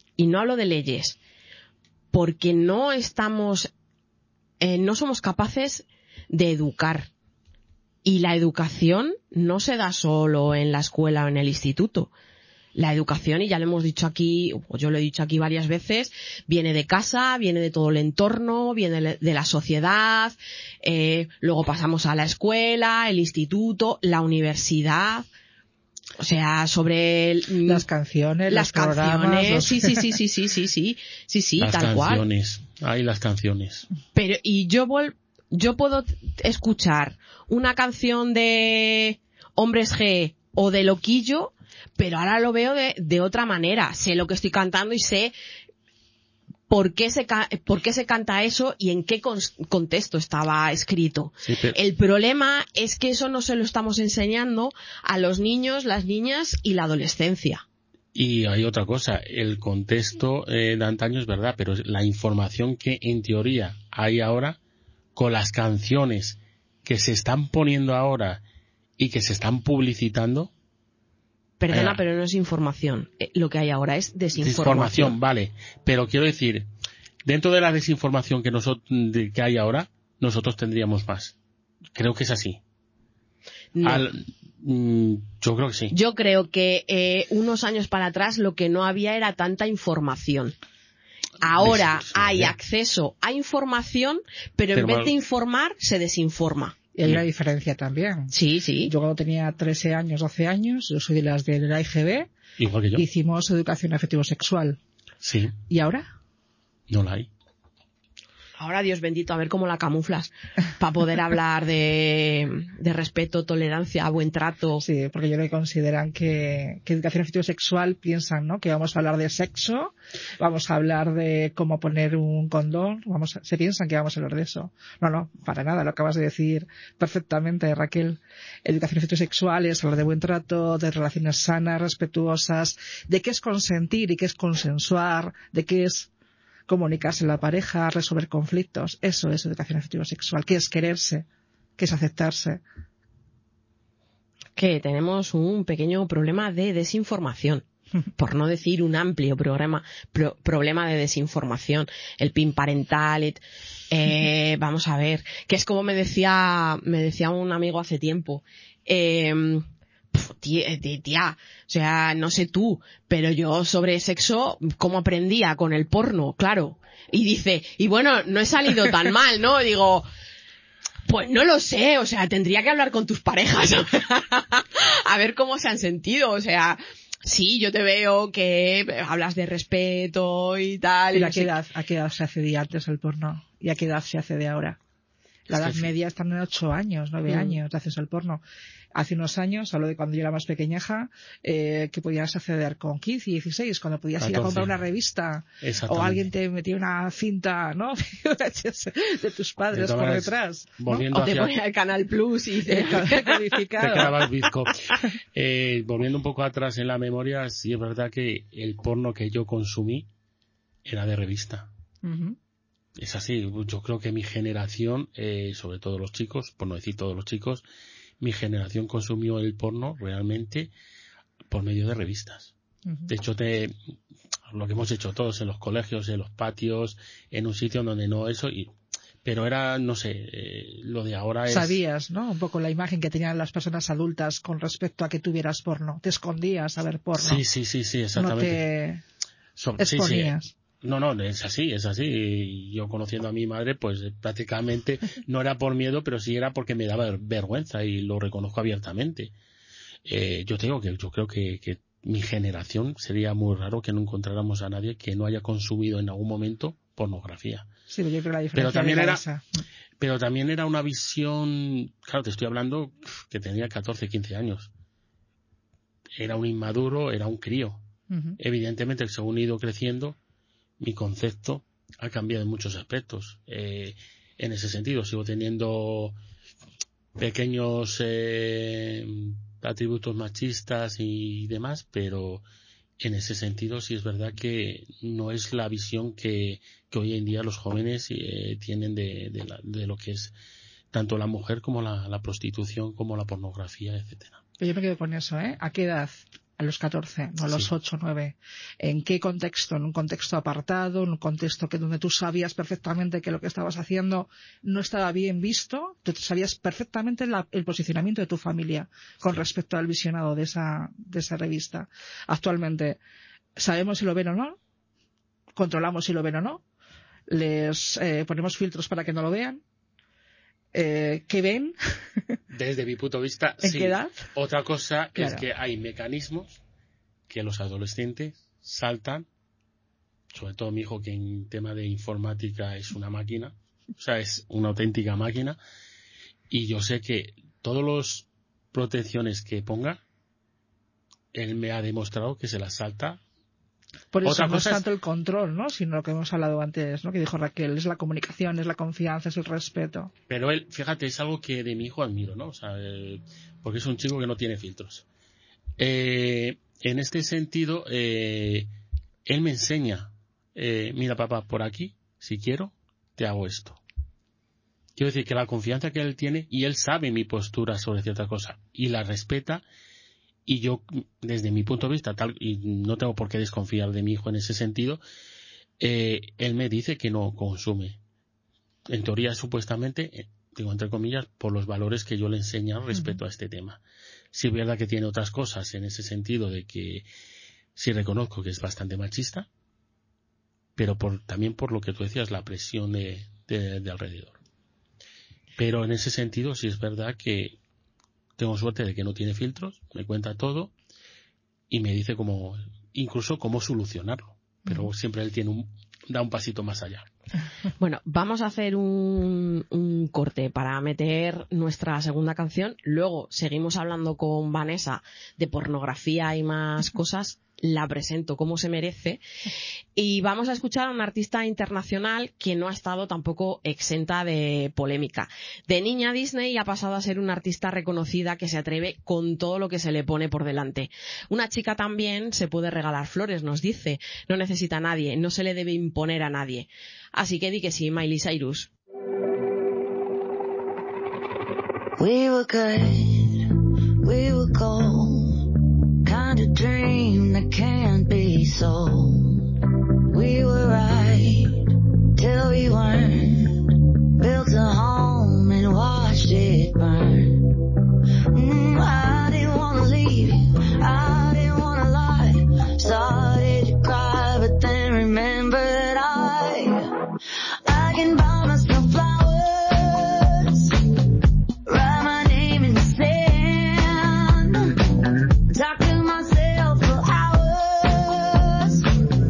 porque no somos capaces de educar. Y la educación no se da solo en la escuela o en el instituto. La educación, y ya lo hemos dicho aquí, o yo lo he dicho aquí varias veces, viene de casa, viene de todo el entorno, viene de la sociedad, luego pasamos a la escuela, el instituto, la universidad. O sea, sobre las canciones, los programas, sí, las tal cual. Las canciones. Pero, y yo puedo escuchar una canción de Hombres G o de Loquillo, pero ahora lo veo de otra manera. Sé lo que estoy cantando y sé por qué se canta eso y en qué contexto estaba escrito. Sí, pero el problema es que eso no se lo estamos enseñando a los niños, las niñas y la adolescencia. Y hay otra cosa, el contexto de antaño es verdad, pero la información que en teoría hay ahora, con las canciones que se están poniendo ahora y que se están publicitando. Perdona, pero no es información. Lo que hay ahora es desinformación. Vale. Pero quiero decir, dentro de la desinformación que hay ahora, nosotros tendríamos más. Creo que es así. No. Yo creo que sí. Yo creo que unos años para atrás lo que no había era tanta información. Ahora hay acceso a información, pero en vez de informar, se desinforma. Y hay una diferencia también. Sí, sí. Yo cuando tenía 13 años, 12 años, yo soy de las del AIGB. Igual que yo. Hicimos educación afectivo-sexual. Sí. ¿Y ahora? No la hay. Ahora, Dios bendito, a ver cómo la camuflas para poder hablar de respeto, tolerancia, buen trato. Sí, porque yo creo que consideran que educación afectivo-sexual piensan, ¿no? Que vamos a hablar de sexo, vamos a hablar de cómo poner un condón, se piensan que vamos a hablar de eso. No, para nada, lo acabas de decir perfectamente, Raquel. Educación afectivo-sexual es hablar de buen trato, de relaciones sanas, respetuosas, de qué es consentir y qué es consensuar, de qué es comunicarse en la pareja, resolver conflictos. Eso es educación afectivo-sexual. ¿Qué es quererse? ¿Qué es aceptarse? Que tenemos un pequeño problema de desinformación, por no decir un amplio problema de desinformación. El PIN parental, vamos a ver, que es como me decía un amigo hace tiempo, tía, o sea, no sé tú, pero yo sobre sexo, ¿cómo aprendía? Con el porno, claro. Y dice, y bueno, no he salido tan mal, ¿no? Digo, pues no lo sé, o sea, tendría que hablar con tus parejas a ver cómo se han sentido, o sea, sí, yo te veo que hablas de respeto y tal. ¿Y a qué edad se accedía antes al porno? ¿Y a qué edad se accede ahora? La edad media están en 8 años, 9 años de acceso al porno. Hace unos años, hablo de cuando yo era más pequeña, que podías acceder con 15 y 16, cuando podías 14. Ir a comprar una revista o alguien te metía una cinta, ¿no? de tus padres por detrás, ¿no? O te ponía el Canal Plus y te codificado. Te quedabas bizco. Volviendo un poco atrás en la memoria, sí es verdad que el porno que yo consumí era de revista. Es así, yo creo que mi generación, sobre todo los chicos, por no decir todos los chicos, mi generación consumió el porno realmente por medio de revistas. De hecho, lo que hemos hecho todos en los colegios, en los patios, en un sitio donde no eso, pero era, no sé, lo de ahora es... Sabías, ¿no? Un poco la imagen que tenían las personas adultas con respecto a que tuvieras porno. Te escondías a ver porno. Sí, exactamente. No te exponías. Sí. No, es así. Y yo conociendo a mi madre, pues prácticamente no era por miedo, pero sí era porque me daba vergüenza y lo reconozco abiertamente. Yo creo que mi generación sería muy raro que no encontráramos a nadie que no haya consumido en algún momento pornografía. Sí, yo creo que la diferencia pero también era una visión, claro, te estoy hablando que tenía 14, 15 años. Era un inmaduro, era un crío. Evidentemente, según he ido creciendo, mi concepto ha cambiado en muchos aspectos. En ese sentido, sigo teniendo pequeños atributos machistas y demás, pero en ese sentido sí es verdad que no es la visión que hoy en día los jóvenes tienen de lo que es tanto la mujer como la prostitución, como la pornografía, etcétera. Yo me quedo con eso, ¿eh? ¿A qué edad? A los 14, no a los 8, 9. ¿En qué contexto? ¿En un contexto apartado? ¿En un contexto donde tú sabías perfectamente que lo que estabas haciendo no estaba bien visto? Tú sabías perfectamente el posicionamiento de tu familia con respecto al visionado de esa revista. Actualmente, ¿sabemos si lo ven o no? ¿Controlamos si lo ven o no? ¿Les ponemos filtros para que no lo vean? ¿Qué ven? Desde mi punto de vista, ¿En sí. qué edad? Otra cosa es que hay mecanismos que los adolescentes saltan, sobre todo mi hijo que en tema de informática es una máquina, o sea, es una auténtica máquina, y yo sé que todas las protecciones que ponga, él me ha demostrado que se las salta. Por eso no es tanto el control, ¿no? Sino lo que hemos hablado antes, ¿no? Que dijo Raquel, es la comunicación, es la confianza, es el respeto. Pero él, fíjate, es algo que de mi hijo admiro, ¿no? O sea, porque es un chico que no tiene filtros. En este sentido, él me enseña, mira papá, por aquí, si quiero, te hago esto. Quiero decir que la confianza que él tiene, y él sabe mi postura sobre cierta cosa, y la respeta. Y yo, desde mi punto de vista, y no tengo por qué desconfiar de mi hijo en ese sentido, él me dice que no consume. En teoría, supuestamente, digo entre comillas, por los valores que yo le enseño respecto a este tema. Sí es verdad que tiene otras cosas en ese sentido de que sí reconozco que es bastante machista, pero también por lo que tú decías, la presión de alrededor. Pero en ese sentido sí es verdad que tengo suerte de que no tiene filtros, me cuenta todo y me dice incluso cómo solucionarlo. Pero siempre él da un pasito más allá. Bueno, vamos a hacer un corte para meter nuestra segunda canción. Luego seguimos hablando con Vanessa de pornografía y más cosas. La presento como se merece. Y vamos a escuchar a una artista internacional que no ha estado tampoco exenta de polémica. De niña Disney ha pasado a ser una artista reconocida que se atreve con todo lo que se le pone por delante. Una chica también se puede regalar flores, nos dice. No necesita a nadie, no se le debe imponer a nadie. Así que di que sí, Miley Cyrus. We were good, we were gold. Kind of dream that can't be sold. We were right till we weren't. Built a home and watched it burn. I didn't want to leave you, I didn't want to lie. Started to cry but then remembered I can buy myself flowers, write my name in the sand, talk to myself for hours.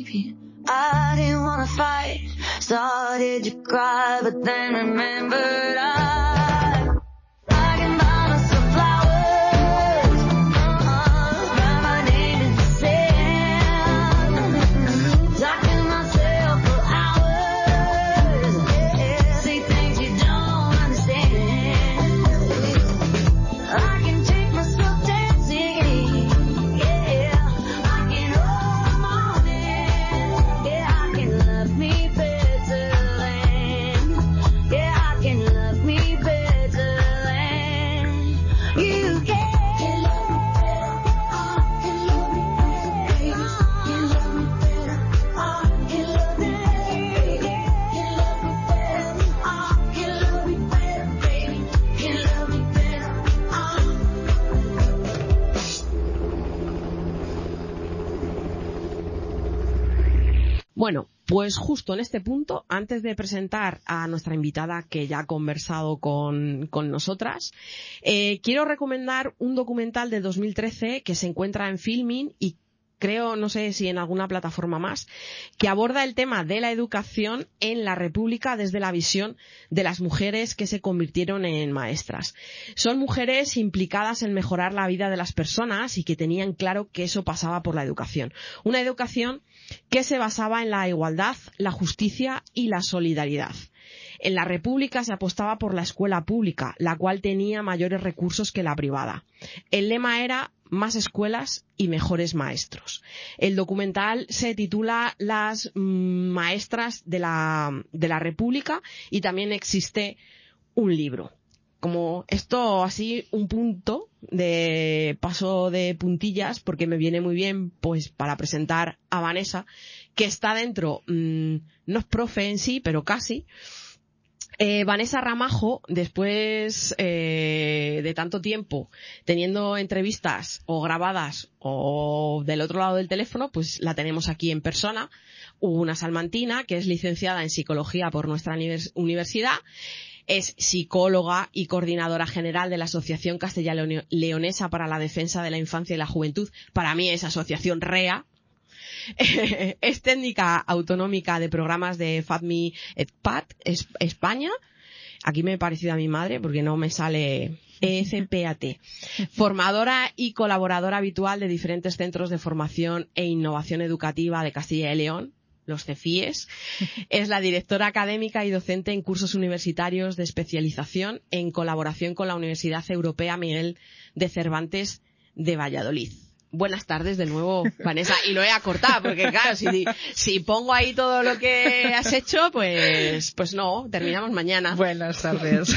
baby. I didn't wanna fight, started to cry, but then remembered I can buy myself flowers, write my name in the sand, talking myself for hours, say things you don't understand. I can take myself dancing, yeah, I can hold the morning, yeah, I can love me better than, yeah, I can love me better than you can. Can love me better, can love me better, baby. Can love me better, can love me better, can love me better, baby. Can love me better, Bueno, pues justo en este punto, antes de presentar a nuestra invitada que ya ha conversado con nosotras, quiero recomendar un documental de 2013 que se encuentra en Filmin y creo, no sé si en alguna plataforma más, que aborda el tema de la educación en la República desde la visión de las mujeres que se convirtieron en maestras. Son mujeres implicadas en mejorar la vida de las personas y que tenían claro que eso pasaba por la educación. Una educación que se basaba en la igualdad, la justicia y la solidaridad. En la República se apostaba por la escuela pública, la cual tenía mayores recursos que la privada. El lema era más escuelas y mejores maestros. El documental se titula Las maestras de la República y también existe un libro. Como esto así un punto de paso de puntillas porque me viene muy bien pues para presentar a Vanessa, que está dentro, no es profe en sí, pero casi. Vanessa Ramajo, después de tanto tiempo teniendo entrevistas o grabadas o del otro lado del teléfono, pues la tenemos aquí en persona. Una salmantina que es licenciada en psicología por nuestra universidad. Es psicóloga y coordinadora general de la Asociación Castellano-Leonesa para la Defensa de la Infancia y la Juventud. Para mí es asociación REA. Es técnica autonómica de programas de FATMI EDPAT España. Aquí me he parecido a mi madre porque no me sale EFPAT. Formadora y colaboradora habitual de diferentes centros de formación e innovación educativa de Castilla y León, los CEFIES. Es la directora académica y docente en cursos universitarios de especialización en colaboración con la Universidad Europea Miguel de Cervantes de Valladolid. Buenas tardes de nuevo, Vanessa. Y lo he acortado porque, claro, si pongo ahí todo lo que has hecho, pues no, terminamos mañana. Buenas tardes.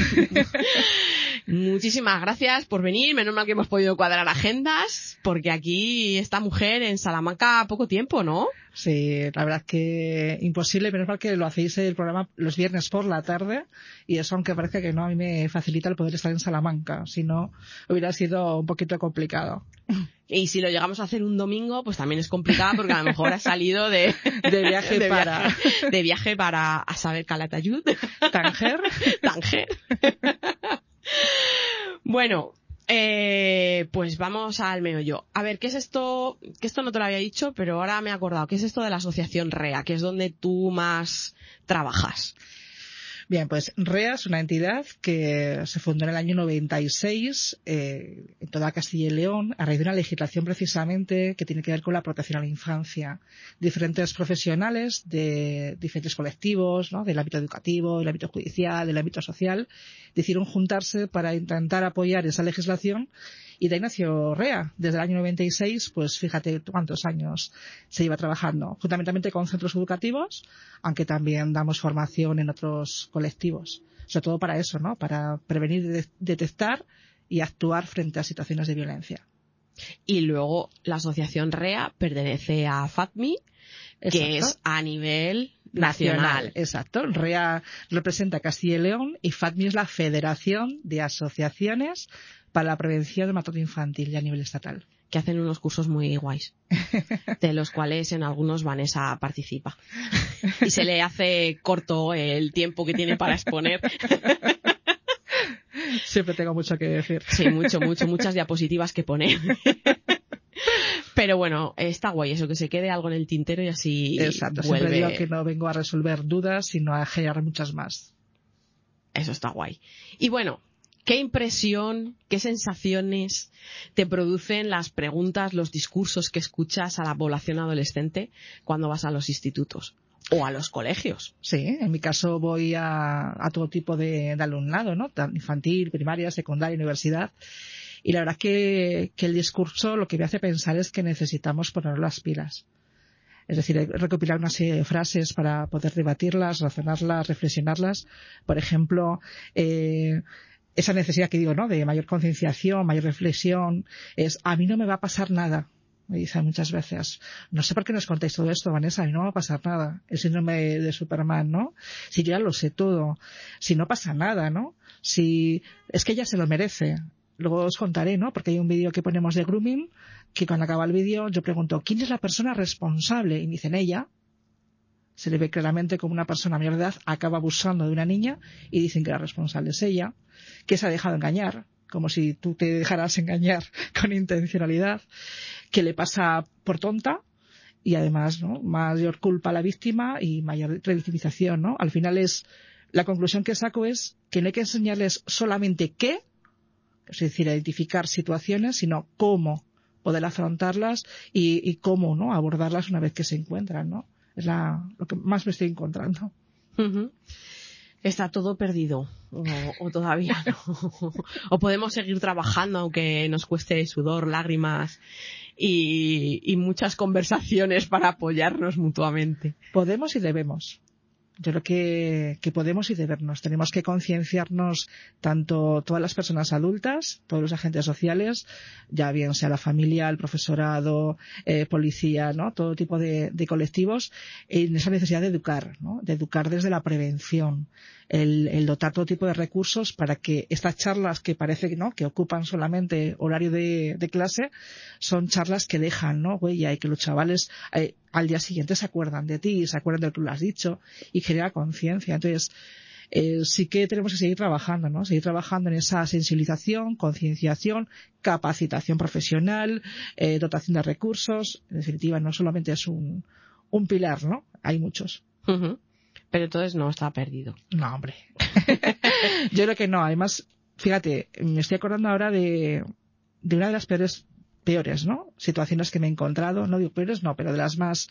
Muchísimas gracias por venir. Menos mal que hemos podido cuadrar agendas, porque aquí esta mujer en Salamanca poco tiempo, ¿no? Sí, la verdad es que imposible, menos mal que lo hacéis el programa los viernes por la tarde, y eso aunque parezca que no, a mí me facilita el poder estar en Salamanca, si no hubiera sido un poquito complicado. Y si lo llegamos a hacer un domingo, pues también es complicado porque a lo mejor ha salido de viaje para a saber Calatayud. Tánger. Bueno, pues vamos al meollo. A ver, ¿qué es esto? Que esto no te lo había dicho, pero ahora me he acordado. ¿Qué es esto de la Asociación REA? Que es donde tú más trabajas. Bien, pues REA es una entidad que se fundó en el año 96 en toda Castilla y León a raíz de una legislación precisamente que tiene que ver con la protección a la infancia. Diferentes profesionales de diferentes colectivos, ¿no?, del ámbito educativo, del ámbito judicial, del ámbito social, decidieron juntarse para intentar apoyar esa legislación. Y de ahí nació REA. Desde el año 96, pues fíjate cuántos años se lleva trabajando, fundamentalmente con centros educativos, aunque también damos formación en otros colectivos. Sobre todo para eso, ¿no? Para prevenir, detectar y actuar frente a situaciones de violencia. Y luego la asociación REA pertenece a FATMI, Exacto. Que es a nivel nacional. Exacto. REA representa a Castilla y León y FATMI es la Federación de Asociaciones para la Prevención del Maltrato Infantil y a nivel estatal. Que hacen unos cursos muy guays, de los cuales en algunos Vanessa participa. Y se le hace corto el tiempo que tiene para exponer. Siempre tengo mucho que decir. Sí, muchas diapositivas que poner. Pero bueno, está guay eso, que se quede algo en el tintero y así Exacto, vuelve. siempre digo que no vengo a resolver dudas, sino a generar muchas más. Eso está guay. Y bueno, ¿qué impresión, qué sensaciones te producen las preguntas, los discursos que escuchas a la población adolescente cuando vas a los institutos o a los colegios? Sí, en mi caso voy a todo tipo de alumnado, ¿no? Infantil, primaria, secundaria, universidad. Y la verdad que el discurso lo que me hace pensar es que necesitamos poner las pilas. Es decir, recopilar una serie de frases para poder debatirlas, razonarlas, reflexionarlas. Por ejemplo, esa necesidad que digo, ¿no? De mayor concienciación, mayor reflexión, es a mí no me va a pasar nada. Me dicen muchas veces, no sé por qué nos contáis todo esto, Vanessa, a mí no me va a pasar nada. El síndrome de Superman, ¿no? Si yo ya lo sé todo, si no pasa nada, ¿no? Si es que ella se lo merece. Luego os contaré, ¿no? Porque hay un vídeo que ponemos de grooming, que cuando acaba el vídeo yo pregunto, ¿quién es la persona responsable? Y me dicen ella. Se le ve claramente como una persona mayor de edad acaba abusando de una niña y dicen que la responsable es ella, que se ha dejado engañar, como si tú te dejaras engañar con intencionalidad, que le pasa por tonta y además, ¿no? Mayor culpa a la víctima y mayor revictimización, ¿no? Al final la conclusión que saco es que no hay que enseñarles solamente qué, es decir, identificar situaciones, sino cómo poder afrontarlas y cómo, ¿no? Abordarlas una vez que se encuentran, ¿no? Es lo que más me estoy encontrando. Uh-huh. ¿Está todo perdido? ¿O todavía no? ¿O podemos seguir trabajando aunque nos cueste sudor, lágrimas y muchas conversaciones para apoyarnos mutuamente? Podemos y debemos. Yo creo que podemos y debemos. Tenemos que concienciarnos tanto todas las personas adultas, todos los agentes sociales, ya bien sea la familia, el profesorado, policía, ¿no? Todo tipo de colectivos, en esa necesidad de educar, ¿no? De educar desde la prevención, el dotar todo tipo de recursos para que estas charlas que parece, ¿no? Que ocupan solamente horario de clase, son charlas que dejan, ¿no? Huella y que los chavales al día siguiente se acuerdan de ti, se acuerdan de lo que lo has dicho y genera conciencia. Entonces, sí que tenemos que seguir trabajando, ¿no? Seguir trabajando en esa sensibilización, concienciación, capacitación profesional, dotación de recursos. En definitiva, no solamente es un pilar, ¿no? Hay muchos. Uh-huh. Pero entonces no está perdido. No, hombre. Yo creo que no. Además, fíjate, me estoy acordando ahora de una de las peores, ¿no? Situaciones que me he encontrado, no digo peores, no, pero de las más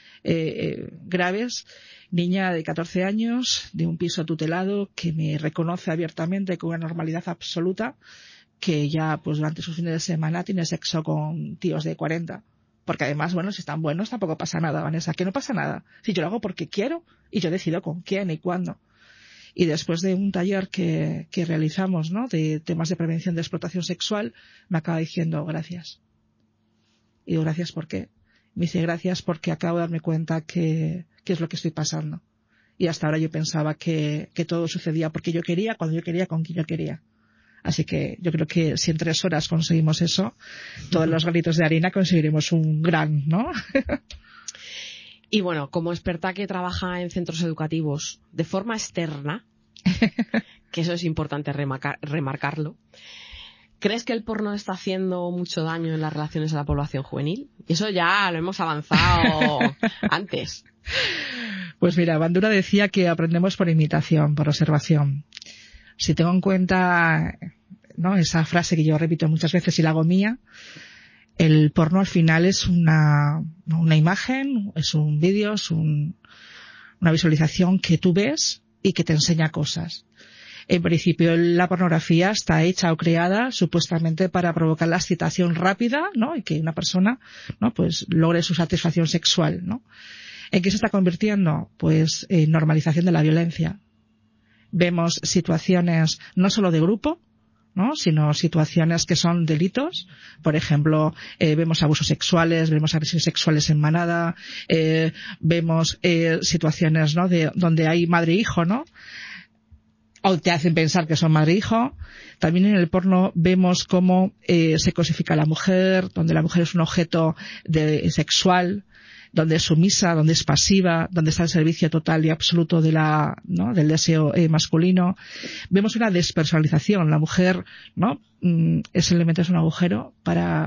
graves. Niña de 14 años, de un piso tutelado, que me reconoce abiertamente con una normalidad absoluta, que ya, pues durante sus fines de semana tiene sexo con tíos de 40. Porque además, bueno, si están buenos tampoco pasa nada, Vanessa, que no pasa nada. Si yo lo hago porque quiero y yo decido con quién y cuándo. Y después de un taller que realizamos, ¿no? De temas de prevención de explotación sexual, me acaba diciendo gracias. Y digo, ¿gracias por qué? Me dice, gracias porque acabo de darme cuenta que es lo que estoy pasando. Y hasta ahora yo pensaba que todo sucedía porque yo quería, cuando yo quería, con quien yo quería. Así que yo creo que si en 3 horas conseguimos eso, todos los granitos de harina conseguiremos un gran, ¿no? Y bueno, como experta que trabaja en centros educativos de forma externa, que eso es importante remarcarlo, ¿crees que el porno está haciendo mucho daño en las relaciones de la población juvenil? Y eso ya lo hemos avanzado antes. Pues mira, Bandura decía que aprendemos por imitación, por observación. Si tengo en cuenta, ¿no? Esa frase que yo repito muchas veces y la hago mía, el porno al final es una imagen, es un vídeo, es una visualización que tú ves y que te enseña cosas. En principio la pornografía está hecha o creada supuestamente para provocar la excitación rápida, ¿no? Y que una persona, ¿no? Pues logre su satisfacción sexual, ¿no? ¿En qué se está convirtiendo? Pues en normalización de la violencia. Vemos situaciones no solo de grupo, ¿no? Sino situaciones que son delitos. Por ejemplo, vemos abusos sexuales, vemos agresiones sexuales en manada, vemos situaciones, ¿no? Donde hay madre e hijo, ¿no? O te hacen pensar que son madre e hijo. También en el porno vemos cómo se cosifica a la mujer, donde la mujer es un objeto sexual, donde es sumisa, donde es pasiva, donde está al servicio total y absoluto del deseo masculino. Vemos una despersonalización. La mujer, ¿no? Es simplemente un agujero para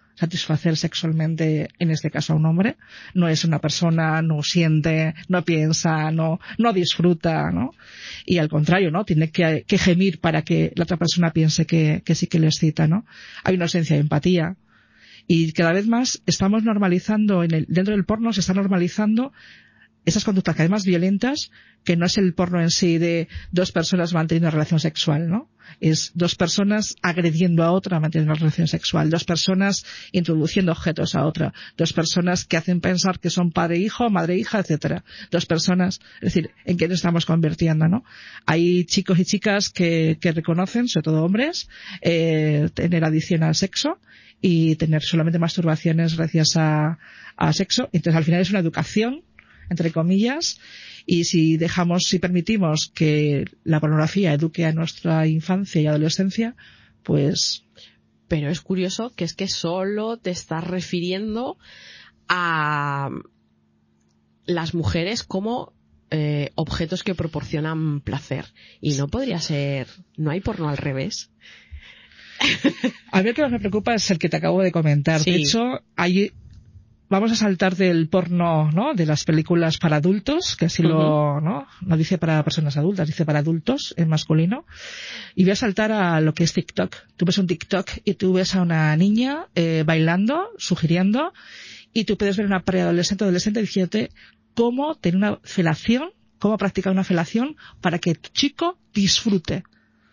satisfacer sexualmente, en este caso a un hombre. No es una persona, no siente, no piensa, no disfruta, ¿no? Y al contrario, ¿no? Tiene que gemir para que la otra persona piense que sí que le excita, ¿no? Hay una ausencia de empatía. Y cada vez más estamos normalizando, dentro del porno se está normalizando esas conductas cada vez más violentas, que no es el porno en sí de dos personas manteniendo una relación sexual, ¿no? Es dos personas agrediendo a otra manteniendo una relación sexual, dos personas introduciendo objetos a otra, dos personas que hacen pensar que son padre-hijo, madre-hija, etcétera. Dos personas, es decir, ¿en qué nos estamos convirtiendo, no? Hay chicos y chicas que reconocen, sobre todo hombres, tener adicción al sexo y tener solamente masturbaciones gracias a sexo. Entonces, al final es una educación, entre comillas, y si permitimos que la pornografía eduque a nuestra infancia y adolescencia, pues... Pero es curioso que es que solo te estás refiriendo a las mujeres como objetos que proporcionan placer. Y no podría ser... ¿No hay porno al revés? A mí el que más me preocupa es el que te acabo de comentar. Sí. De hecho, vamos a saltar del porno, ¿no? De las películas para adultos, que así no dice para personas adultas, dice para adultos, en masculino. Y voy a saltar a lo que es TikTok. Tú ves un TikTok y tú ves a una niña bailando, sugiriendo, y tú puedes ver una preadolescente o adolescente diciéndote cómo tener una felación, cómo practicar una felación para que tu chico disfrute.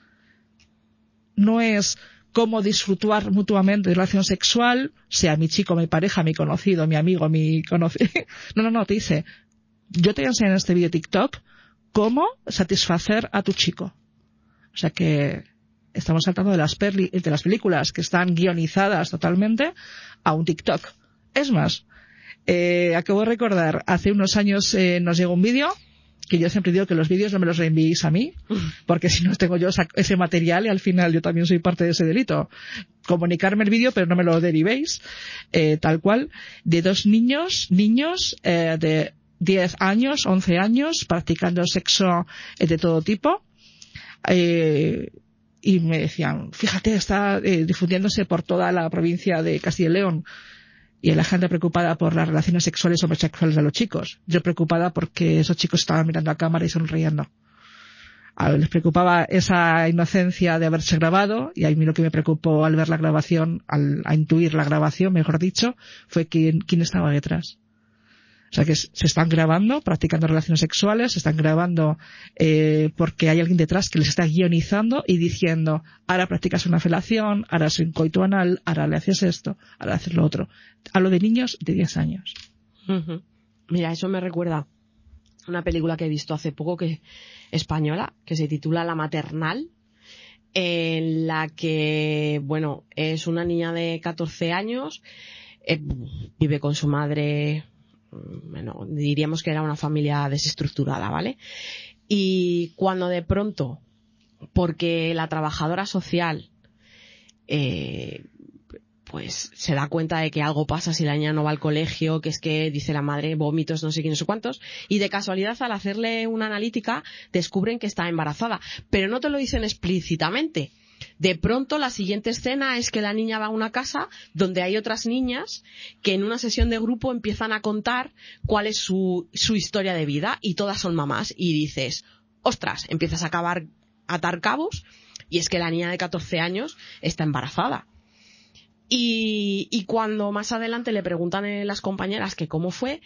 No es cómo disfrutar mutuamente de relación sexual, sea mi chico, mi pareja, mi conocido, mi amigo, mi conocido. No, te dice, yo te voy a enseñar en este vídeo TikTok cómo satisfacer a tu chico. O sea que estamos saltando de las películas que están guionizadas totalmente a un TikTok. Es más, acabo de recordar, hace unos años nos llegó un vídeo, que yo siempre digo que los vídeos no me los reenviéis a mí, porque si no tengo yo ese material y al final yo también soy parte de ese delito. Comunicarme el vídeo, pero no me lo derivéis, tal cual, de dos niños de 10 años, 11 años, practicando sexo de todo tipo, y me decían, fíjate, está difundiéndose por toda la provincia de Castilla y León. Y la gente preocupada por las relaciones sexuales homosexuales de los chicos. Yo preocupada porque esos chicos estaban mirando a cámara y sonriendo. Les preocupaba esa inocencia de haberse grabado, y a mí lo que me preocupó al ver la grabación, a intuir la grabación, mejor dicho, fue quién estaba detrás. O sea que se están grabando, practicando relaciones sexuales, se están grabando porque hay alguien detrás que les está guionizando y diciendo, ahora practicas una felación, ahora es un coito anal, ahora le haces esto, ahora haces lo otro. Hablo de niños de 10 años. Uh-huh. Mira, eso me recuerda una película que he visto hace poco, española, que se titula La Maternal, en la que, bueno, es una niña de 14 años, vive con su madre. Bueno, diríamos que era una familia desestructurada, ¿vale? Y cuando de pronto, porque la trabajadora social pues se da cuenta de que algo pasa si la niña no va al colegio, que es que dice la madre vómitos, no sé quién, no sé cuántos, y de casualidad al hacerle una analítica descubren que está embarazada, pero no te lo dicen explícitamente. De pronto la siguiente escena es que la niña va a una casa donde hay otras niñas que en una sesión de grupo empiezan a contar cuál es su historia de vida, y todas son mamás, y dices, ostras, empiezas a atar cabos, y es que la niña de 14 años está embarazada. Y cuando más adelante le preguntan a las compañeras que cómo fue,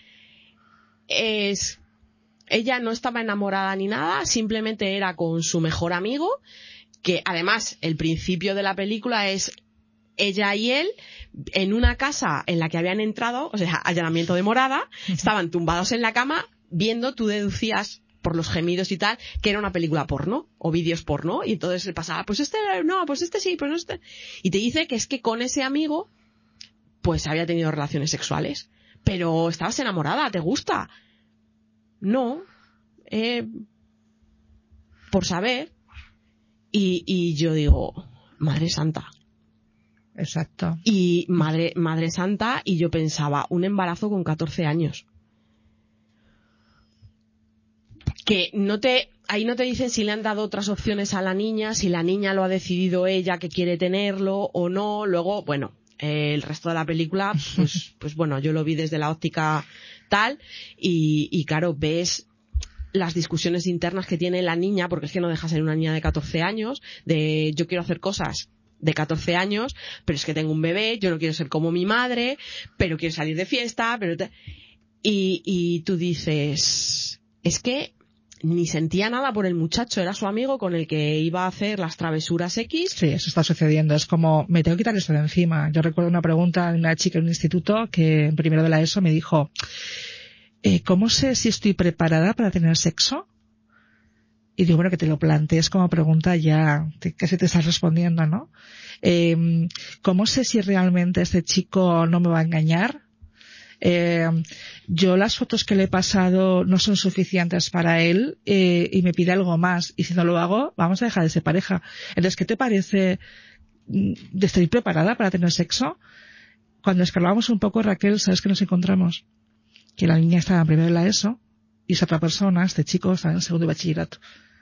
ella no estaba enamorada ni nada, simplemente era con su mejor amigo, que además el principio de la película es ella y él en una casa en la que habían entrado, o sea, allanamiento de morada, estaban tumbados en la cama viendo, tú deducías por los gemidos y tal, que era una película porno o vídeos porno, y entonces le pasaba, pues este no, pues este sí, pues no este. Y te dice que es que con ese amigo pues había tenido relaciones sexuales, pero estabas enamorada, ¿te gusta? No, por saber. Y yo digo, Madre Santa. Exacto. Y Madre Santa, y yo pensaba, un embarazo con 14 años. Que ahí no te dicen si le han dado otras opciones a la niña, si la niña lo ha decidido ella que quiere tenerlo o no. Luego, bueno, El resto de la película, pues bueno, yo lo vi desde la óptica tal, y claro, ves las discusiones internas que tiene la niña, porque es que no deja ser una niña de 14 años, de yo quiero hacer cosas de 14 años, pero es que tengo un bebé, yo no quiero ser como mi madre, pero quiero salir de fiesta, y tú dices, es que ni sentía nada por el muchacho, era su amigo con el que iba a hacer las travesuras X. Sí, eso está sucediendo, es como, me tengo que quitar esto de encima. Yo recuerdo una pregunta de una chica en un instituto que en primero de la ESO me dijo, ¿cómo sé si estoy preparada para tener sexo? Y digo, bueno, que te lo plantees como pregunta ya, casi te estás respondiendo, ¿no? ¿Cómo sé si realmente este chico no me va a engañar? Yo las fotos que le he pasado no son suficientes para él, y me pide algo más, y si no lo hago, vamos a dejar de ser pareja. Entonces, ¿qué te parece de estar preparada para tener sexo? Cuando escalamos un poco, Raquel, ¿sabes que nos encontramos? Que la niña estaba en primero de la ESO y esa otra persona, este chico, estaba en segundo de bachillerato.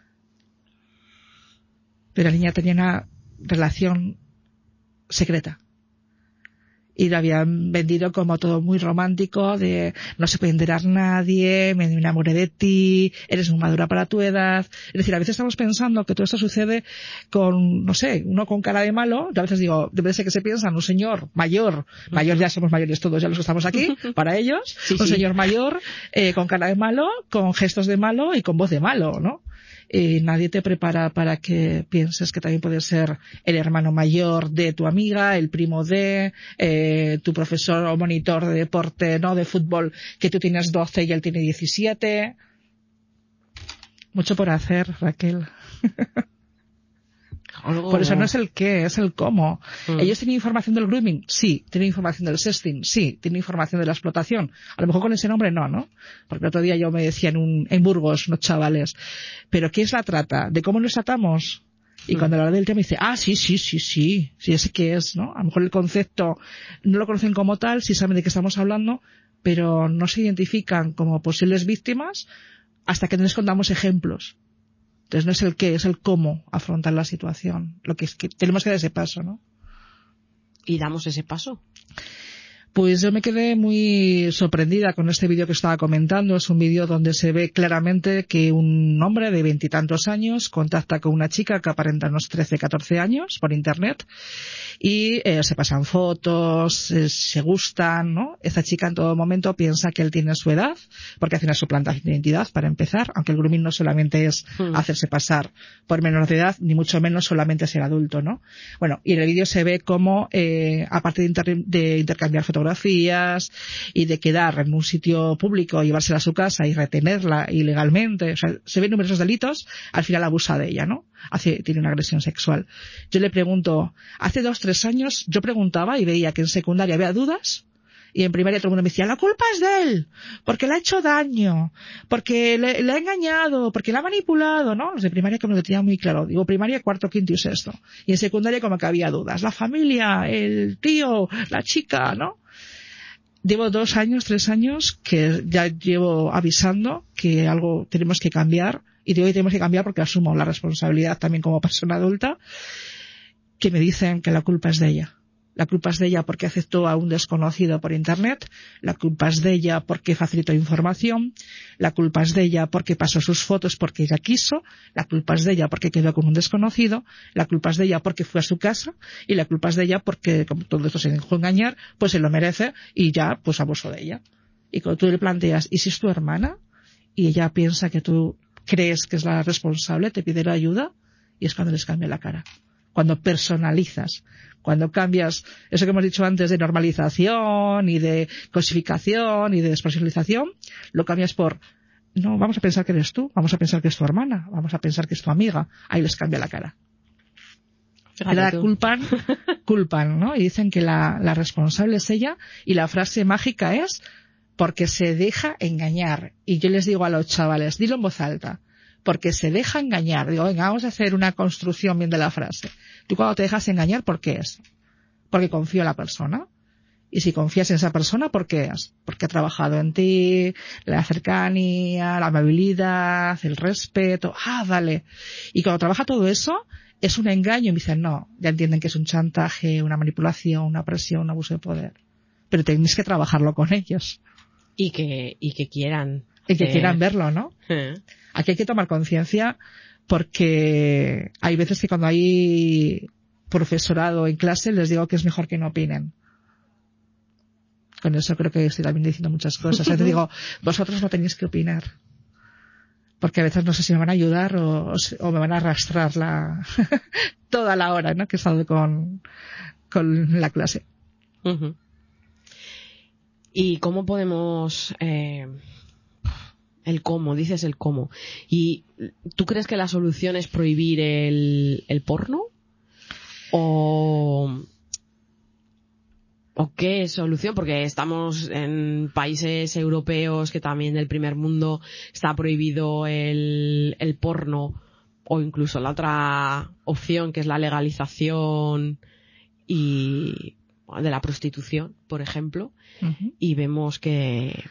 Pero la niña tenía una relación secreta. Y lo habían vendido como todo muy romántico, de no se puede enterar nadie, me enamoré de ti, eres muy madura para tu edad. Es decir, a veces estamos pensando que todo esto sucede con, no sé, uno con cara de malo. Yo a veces digo, debe ser que se piensa en un señor mayor ya somos mayores todos, ya los que estamos aquí, para ellos, sí, un señor mayor, con cara de malo, con gestos de malo y con voz de malo, ¿no? Nadie te prepara para que pienses que también puede ser el hermano mayor de tu amiga, el primo de tu profesor o monitor de deporte, no de fútbol, que tú tienes 12 y él tiene 17. Mucho por hacer, Raquel. Por eso no es el qué, es el cómo. ¿Ellos tienen información del grooming? Sí. ¿Tienen información del sexting? Sí. ¿Tienen información de la explotación? A lo mejor con ese nombre no. Porque el otro día yo me decía en Burgos, unos chavales, ¿pero qué es la trata? ¿De cómo nos tratamos? Y cuando habla del tema dice, sí, ese qué es, ¿no? A lo mejor el concepto no lo conocen como tal, sí saben de qué estamos hablando, pero no se identifican como posibles víctimas hasta que no les contamos ejemplos. Entonces no es el qué, es el cómo afrontar la situación. Lo que es que tenemos que dar ese paso, ¿no? ¿Y damos ese paso? Pues yo me quedé muy sorprendida con este vídeo que estaba comentando. Es un vídeo donde se ve claramente que un hombre de 20 y tantos años contacta con una chica que aparenta unos 13, 14 años por internet y se pasan fotos, se gustan, ¿no? Esta chica en todo momento piensa que él tiene su edad, porque hace una suplantación de identidad para empezar, aunque el grooming no solamente es hacerse pasar por menor de edad, ni mucho menos solamente ser adulto, ¿no? Bueno, y en el vídeo se ve cómo, aparte de intercambiar fotografías y de quedar en un sitio público, llevársela a su casa y retenerla ilegalmente, o sea, se ven numerosos delitos, al final abusa de ella, ¿no? Tiene una agresión sexual. Yo le pregunto, hace 2-3 años yo preguntaba y veía que en secundaria había dudas y en primaria todo el mundo me decía, la culpa es de él, porque le ha hecho daño, porque le ha engañado, porque le ha manipulado, ¿no? Los de primaria como lo tenía muy claro, digo primaria, cuarto, quinto y sexto, y en secundaria como que había dudas, la familia, el tío, la chica, ¿no? Llevo 2 años, 3 años que ya llevo avisando que algo tenemos que cambiar, y digo que tenemos que cambiar porque asumo la responsabilidad también como persona adulta, que me dicen que la culpa es de ella. La culpa es de ella porque aceptó a un desconocido por internet, la culpa es de ella porque facilitó información, la culpa es de ella porque pasó sus fotos porque ella quiso, la culpa es de ella porque quedó con un desconocido, la culpa es de ella porque fue a su casa y la culpa es de ella porque, como todo esto se dejó engañar, pues se lo merece y ya pues abusó de ella. Y cuando tú le planteas, ¿y si es tu hermana? Y ella piensa que tú crees que es la responsable, te pide la ayuda, y es cuando les cambia la cara. Cuando personalizas, cuando cambias eso que hemos dicho antes de normalización y de cosificación y de despersonalización, lo cambias por, no, vamos a pensar que eres tú, vamos a pensar que es tu hermana, vamos a pensar que es tu amiga, ahí les cambia la cara. La culpan, ¿no? Y dicen que la responsable es ella, y la frase mágica es, porque se deja engañar. Y yo les digo a los chavales, dilo en voz alta, porque se deja engañar. Digo, venga, vamos a hacer una construcción bien de la frase. Tú cuando te dejas engañar, ¿por qué es? Porque confío en la persona. Y si confías en esa persona, ¿por qué es? Porque ha trabajado en ti, la cercanía, la amabilidad, el respeto. Ah, vale. Y cuando trabaja todo eso, es un engaño, y me dicen, no, ya entienden que es un chantaje, una manipulación, una presión, un abuso de poder. Pero tenéis que trabajarlo con ellos. Y que quieran. Y que quieran verlo, ¿no? Aquí hay que tomar conciencia, porque hay veces que cuando hay profesorado en clase les digo que es mejor que no opinen. Con eso creo que estoy también diciendo muchas cosas. Les digo, vosotros no tenéis que opinar. Porque a veces no sé si me van a ayudar o me van a arrastrar toda la hora, ¿no? Que he estado con la clase. Uh-huh. ¿Y cómo podemos... el cómo, dices el cómo. ¿Y tú crees que la solución es prohibir el porno? ¿O qué solución? Porque estamos en países europeos que también del primer mundo está prohibido el porno, o incluso la otra opción que es la legalización y de la prostitución, por ejemplo. Uh-huh. Y vemos que...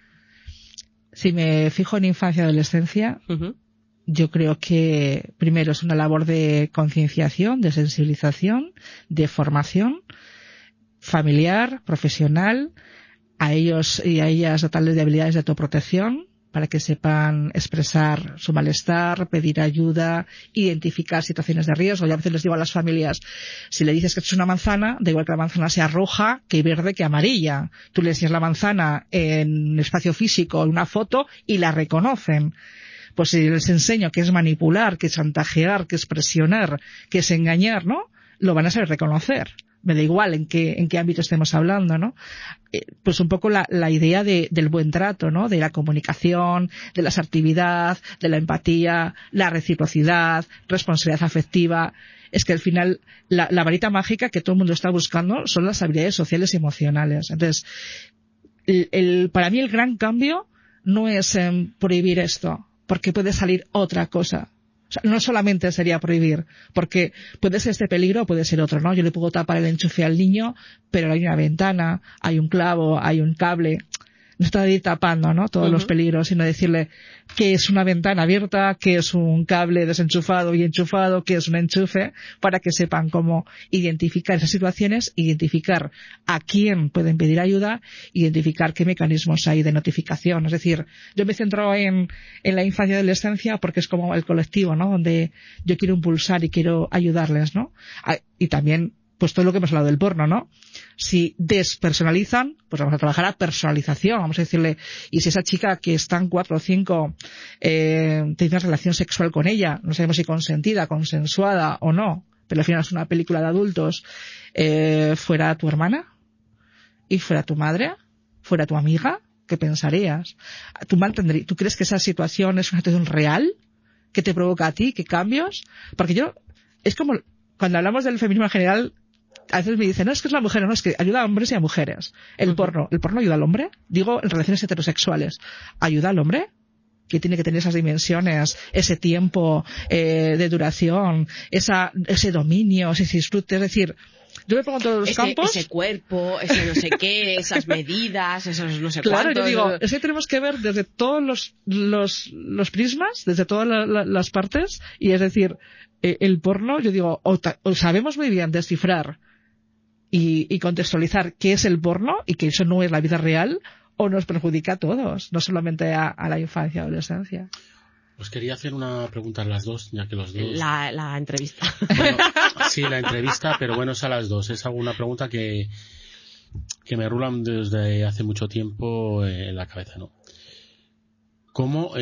Si me fijo en infancia y adolescencia, uh-huh, yo creo que primero es una labor de concienciación, de sensibilización, de formación familiar, profesional, a ellos y a ellas dotarles de habilidades de autoprotección para que sepan expresar su malestar, pedir ayuda, identificar situaciones de riesgo. Yo a veces les digo a las familias, si le dices que es una manzana, da igual que la manzana sea roja, que verde, que amarilla. Tú le enseñas la manzana en espacio físico, en una foto, y la reconocen. Pues si les enseño que es manipular, que es chantajear, que es presionar, que es engañar, ¿no? Lo van a saber reconocer. Me da igual en qué ámbito estemos hablando, ¿no? Pues un poco la idea del buen trato, ¿no? De la comunicación, de la asertividad, de la empatía, la reciprocidad, responsabilidad afectiva. Es que al final la varita mágica que todo el mundo está buscando son las habilidades sociales y emocionales. Entonces, para mí el gran cambio no es prohibir esto, porque puede salir otra cosa. O sea, no solamente sería prohibir, porque puede ser este peligro o puede ser otro, ¿no? Yo le puedo tapar el enchufe al niño, pero hay una ventana, hay un clavo, hay un cable. No está ahí tapando, ¿no? Todos los peligros, sino decirle qué es una ventana abierta, qué es un cable desenchufado y enchufado, qué es un enchufe, para que sepan cómo identificar esas situaciones, identificar a quién pueden pedir ayuda, identificar qué mecanismos hay de notificación. Es decir, yo me centro en la infancia y adolescencia porque es como el colectivo, ¿no? Donde yo quiero impulsar y quiero ayudarles, ¿no? Y también, pues todo lo que hemos hablado del porno, ¿no? Si despersonalizan, pues vamos a trabajar a personalización. Vamos a decirle, y si esa chica que están 4 o 5 tiene una relación sexual con ella, no sabemos si consentida, consensuada o no, pero al final es una película de adultos, fuera tu hermana y fuera tu madre, fuera tu amiga, ¿qué pensarías? ¿Tú crees que esa situación es una situación real que te provoca a ti? ¿Qué cambios? Porque es como cuando hablamos del feminismo en general, a veces me dicen, no, es que es la mujer, no, es que ayuda a hombres y a mujeres. El porno ayuda al hombre, digo, en relaciones heterosexuales, ¿ayuda al hombre? Que tiene que tener esas dimensiones, ese tiempo de duración, ese dominio, ese disfrute. Es decir, yo me pongo en todos los campos. Ese cuerpo, ese no sé qué, esas medidas, esos no sé claro, cuántos. Yo digo, es que tenemos que ver desde todos los prismas, desde todas las partes, y es decir, el porno, yo digo, o sabemos muy bien descifrar y contextualizar qué es el porno y que eso no es la vida real, o nos perjudica a todos, no solamente a la infancia o adolescencia. Os quería hacer una pregunta a las dos, ya que los dos... La entrevista. Bueno, sí, la entrevista, pero bueno, es a las dos. Es alguna pregunta que me rulan desde hace mucho tiempo en la cabeza, ¿no? ¿Cómo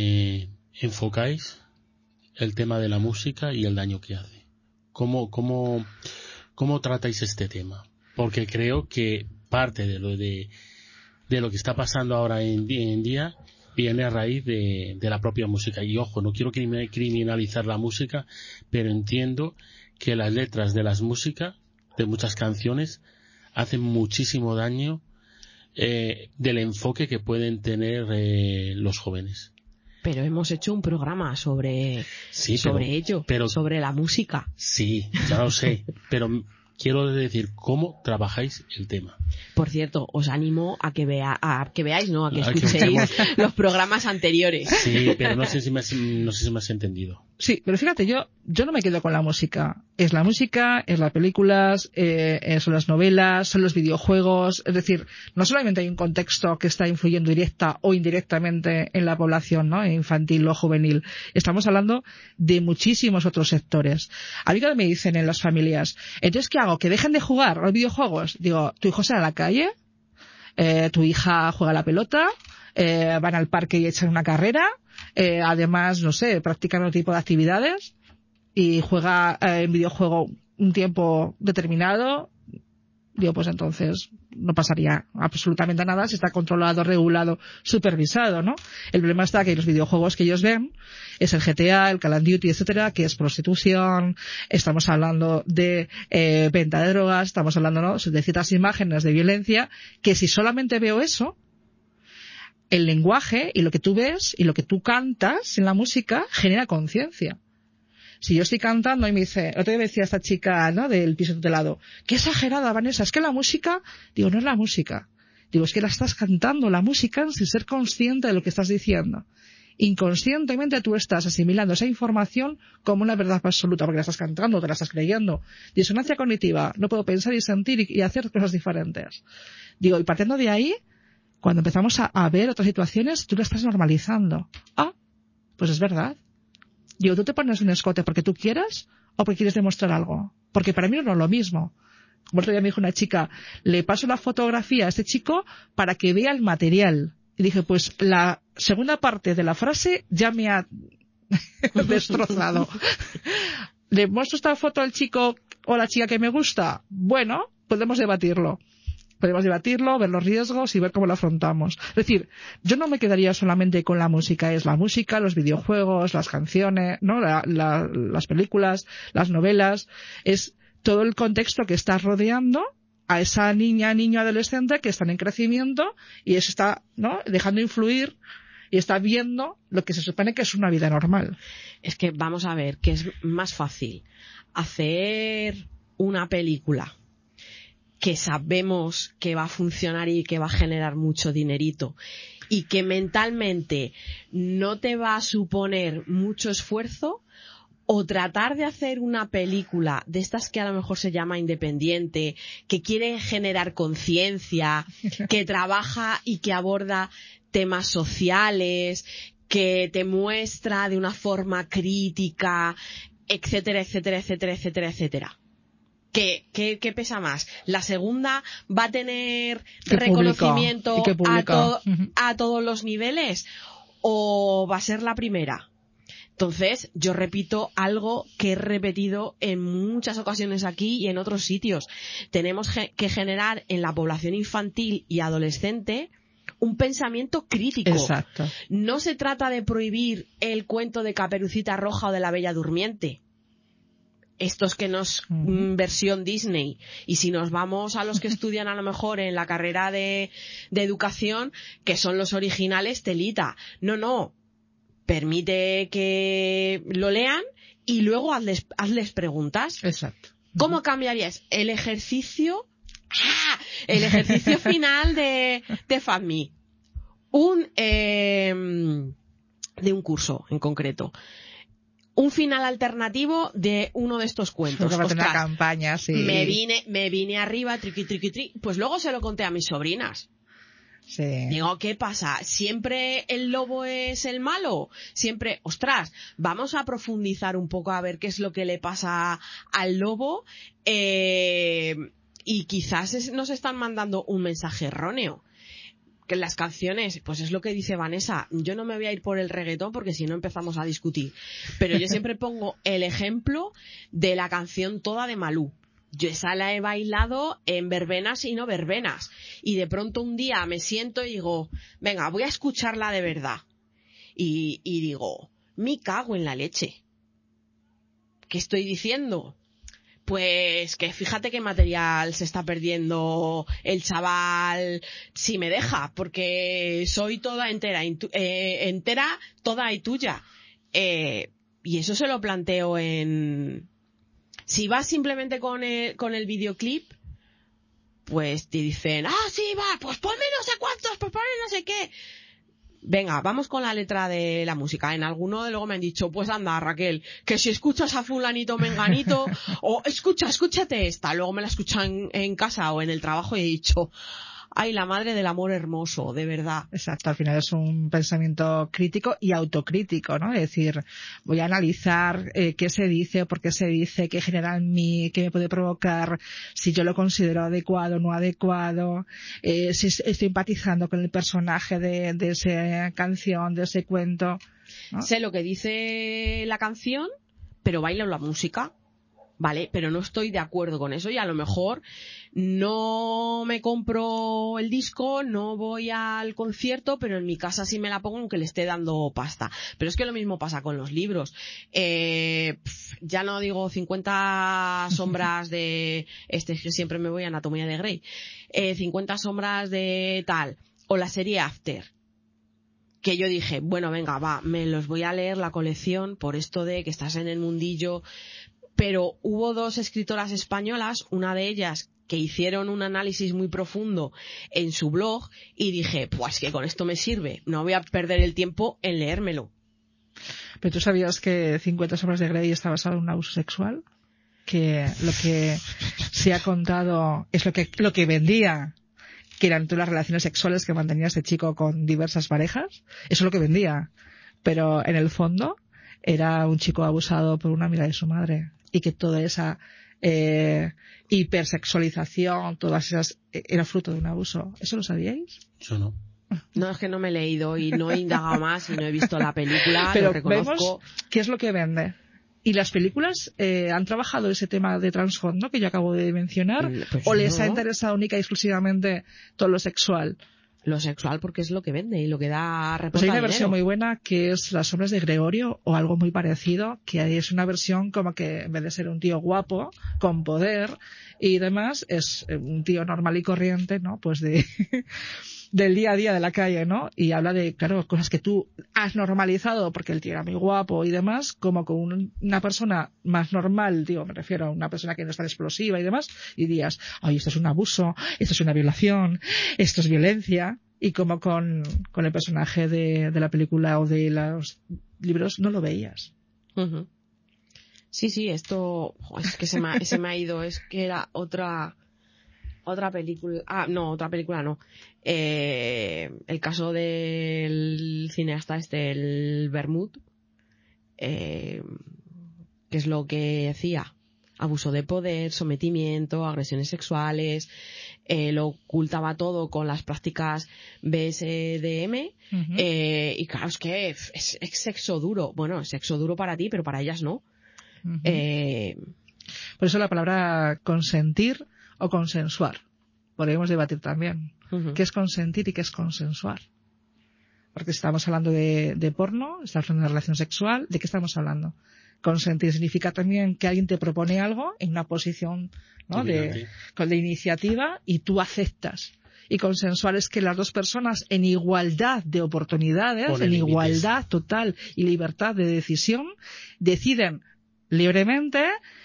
enfocáis el tema de la música y el daño que hace? ¿Cómo tratáis este tema? Porque creo que parte de lo que está pasando ahora en día viene a raíz de la propia música. Y ojo, no quiero criminalizar la música, pero entiendo que las letras de las músicas, de muchas canciones, hacen muchísimo daño del enfoque que pueden tener los jóvenes. Pero hemos hecho un programa sobre ello, sobre la música. Sí, ya lo sé, pero quiero decir cómo trabajáis el tema. Por cierto, os animo a que veáis, no, a que escuchéis los programas anteriores. Sí, pero no sé si me has entendido. Sí, pero fíjate, yo no me quedo con la música. Es la música, es las películas, son las novelas, son los videojuegos. Es decir, no solamente hay un contexto que está influyendo directa o indirectamente en la población, ¿no?, infantil o juvenil. Estamos hablando de muchísimos otros sectores. A mí cuando me dicen en las familias, entonces, ¿qué hago? ¿Que dejen de jugar a los videojuegos? Digo, tu hijo sale a la calle, tu hija juega a la pelota, van al parque y echan una carrera, además, no sé, practican otro tipo de actividades y juega en videojuego un tiempo determinado. Digo, pues entonces no pasaría absolutamente nada si está controlado, regulado, supervisado, ¿no? El problema está que los videojuegos que ellos ven es el GTA, el Call of Duty, etcétera, que es prostitución, estamos hablando de venta de drogas, estamos hablando, ¿no?, de ciertas imágenes de violencia, que si solamente veo eso, el lenguaje y lo que tú ves y lo que tú cantas en la música genera conciencia. Si yo estoy cantando y me dice, otro día me decía esta chica, ¿no?, del piso tutelado, qué exagerada, Vanessa, es que la música, digo, no es la música, digo, es que la estás cantando, la música, sin ser consciente de lo que estás diciendo. Inconscientemente tú estás asimilando esa información como una verdad absoluta, porque la estás cantando, te la estás creyendo. Disonancia cognitiva, no puedo pensar y sentir y hacer cosas diferentes. Digo, y partiendo de ahí, cuando empezamos a ver otras situaciones, tú la estás normalizando. Ah, pues es verdad. Digo, ¿tú te pones un escote porque tú quieras o porque quieres demostrar algo? Porque para mí no es lo mismo. Como el otro día me dijo una chica, le paso la fotografía a este chico para que vea el material. Y dije, pues la segunda parte de la frase ya me ha destrozado. ¿Le muestro esta foto al chico o a la chica que me gusta? Bueno, podemos debatirlo. Podemos debatirlo, ver los riesgos y ver cómo lo afrontamos. Es decir, yo no me quedaría solamente con la música. Es la música, los videojuegos, las canciones, ¿no?, las películas, las novelas. Es todo el contexto que está rodeando a esa niña, niño, adolescente que están en crecimiento y eso está, ¿no?, dejando influir y está viendo lo que se supone que es una vida normal. Es que vamos a ver, que es más fácil hacer una película que sabemos que va a funcionar y que va a generar mucho dinerito y que mentalmente no te va a suponer mucho esfuerzo, o tratar de hacer una película de estas que a lo mejor se llama independiente, que quiere generar conciencia, que trabaja y que aborda temas sociales, que te muestra de una forma crítica, etcétera, etcétera, etcétera, etcétera, etcétera. ¿Qué pesa más? ¿La segunda va a tener reconocimiento a todos los niveles o va a ser la primera? Entonces, yo repito algo que he repetido en muchas ocasiones aquí y en otros sitios. Tenemos que generar en la población infantil y adolescente un pensamiento crítico. Exacto. No se trata de prohibir el cuento de Caperucita Roja o de la Bella Durmiente. Estos que nos versión Disney, y si nos vamos a los que estudian a lo mejor en la carrera de educación, que son los originales, telita. No, permite que lo lean y luego hazles preguntas. Exacto. ¿Cómo cambiarías el ejercicio? El ejercicio final de FADME, de un curso en concreto. Un final alternativo de uno de estos cuentos. Ostras, una campaña, sí. Me vine arriba, triqui. Pues luego se lo conté a mis sobrinas. Sí. Digo, ¿qué pasa? ¿Siempre el lobo es el malo? Siempre, ostras, vamos a profundizar un poco a ver qué es lo que le pasa al lobo, y quizás nos están mandando un mensaje erróneo. Que las canciones, pues es lo que dice Vanessa, yo no me voy a ir por el reggaetón porque si no empezamos a discutir, pero yo siempre pongo el ejemplo de la canción Toda de Malú. Yo esa la he bailado en verbenas y no verbenas, y de pronto un día me siento y digo, venga, voy a escucharla de verdad, y digo, me cago en la leche, ¿qué estoy diciendo? Pues que fíjate qué material se está perdiendo el chaval si me deja, porque soy toda entera, toda y tuya. Y eso se lo planteo Si vas simplemente con el videoclip, pues te dicen, sí, va, pues ponme no sé cuántos, pues ponme no sé qué. Venga, vamos con la letra de la música. En alguno de luego me han dicho, pues anda, Raquel, que si escuchas a fulanito menganito, o escúchate esta. Luego me la escuchan en casa o en el trabajo y he dicho, ay, la madre del amor hermoso, de verdad. Exacto, al final es un pensamiento crítico y autocrítico, ¿no? Es decir, voy a analizar qué se dice, por qué se dice, qué genera en mí, qué me puede provocar, si yo lo considero adecuado o no adecuado, si estoy empatizando con el personaje de esa canción, de ese cuento, ¿no? Sé lo que dice la canción, pero bailo la música. Vale, pero no estoy de acuerdo con eso y a lo mejor no me compro el disco, no voy al concierto, pero en mi casa sí me la pongo aunque le esté dando pasta. Pero es que lo mismo pasa con los libros. Ya no digo 50 sombras de... es que siempre me voy a Anatomía de Grey. 50 sombras de tal. O la serie After. Que yo dije, bueno, venga, va, me los voy a leer la colección por esto de que estás en el mundillo... Pero hubo 2 escritoras españolas, una de ellas que hicieron un análisis muy profundo en su blog y dije, pues que con esto me sirve, no voy a perder el tiempo en leérmelo. ¿Pero tú sabías que 50 sombras de Grey está basado en un abuso sexual? Que lo que se ha contado es lo que vendía, que eran todas las relaciones sexuales que mantenía este chico con diversas parejas. Eso es lo que vendía. Pero en el fondo era un chico abusado por una amiga de su madre. Y que toda esa hipersexualización, todas esas, era fruto de un abuso. ¿Eso lo sabíais? Yo no. No, es que no me he leído y no he indagado más y no he visto la película, pero lo reconozco. Vemos qué es lo que vende. Y las películas han trabajado ese tema de trasfondo que yo acabo de mencionar, pues o les no. ha interesado única y exclusivamente todo lo sexual. Lo sexual porque es lo que vende y lo que da reporta Pues hay una dinero. versión muy buena que es Las sombras de Gregorio o algo muy parecido, que ahí es una versión como que en vez de ser un tío guapo, con poder y demás, es un tío normal y corriente, ¿no? Pues del día a día de la calle, ¿no? Y habla de, claro, cosas que tú has normalizado porque el tío era muy guapo y demás, como con una persona más normal, digo, me refiero a una persona que no es tan explosiva y demás, y dirías, ay, esto es un abuso, esto es una violación, esto es violencia, y como con el personaje de la película o de los libros no lo veías. Uh-huh. Sí, esto, es que se me ha ido, es que era otra película, otra película no. El caso del cineasta el Bermud, que es lo que decía, abuso de poder, sometimiento, agresiones sexuales, lo ocultaba todo con las prácticas BSDM, Uh-huh. y claro, es que es sexo duro. Bueno, es sexo duro para ti, pero para ellas no. Uh-huh. Por eso la palabra consentir o consensuar. Podríamos debatir también. Uh-huh. ¿Qué es consentir y qué es consensuar? Porque estamos hablando de porno, estamos hablando de relación sexual, ¿de qué estamos hablando? Consentir significa también que alguien te propone algo en una posición, ¿no? de iniciativa y tú aceptas. Y consensuar es que las dos personas en igualdad de oportunidades, en igualdad total y libertad de decisión, deciden libremente,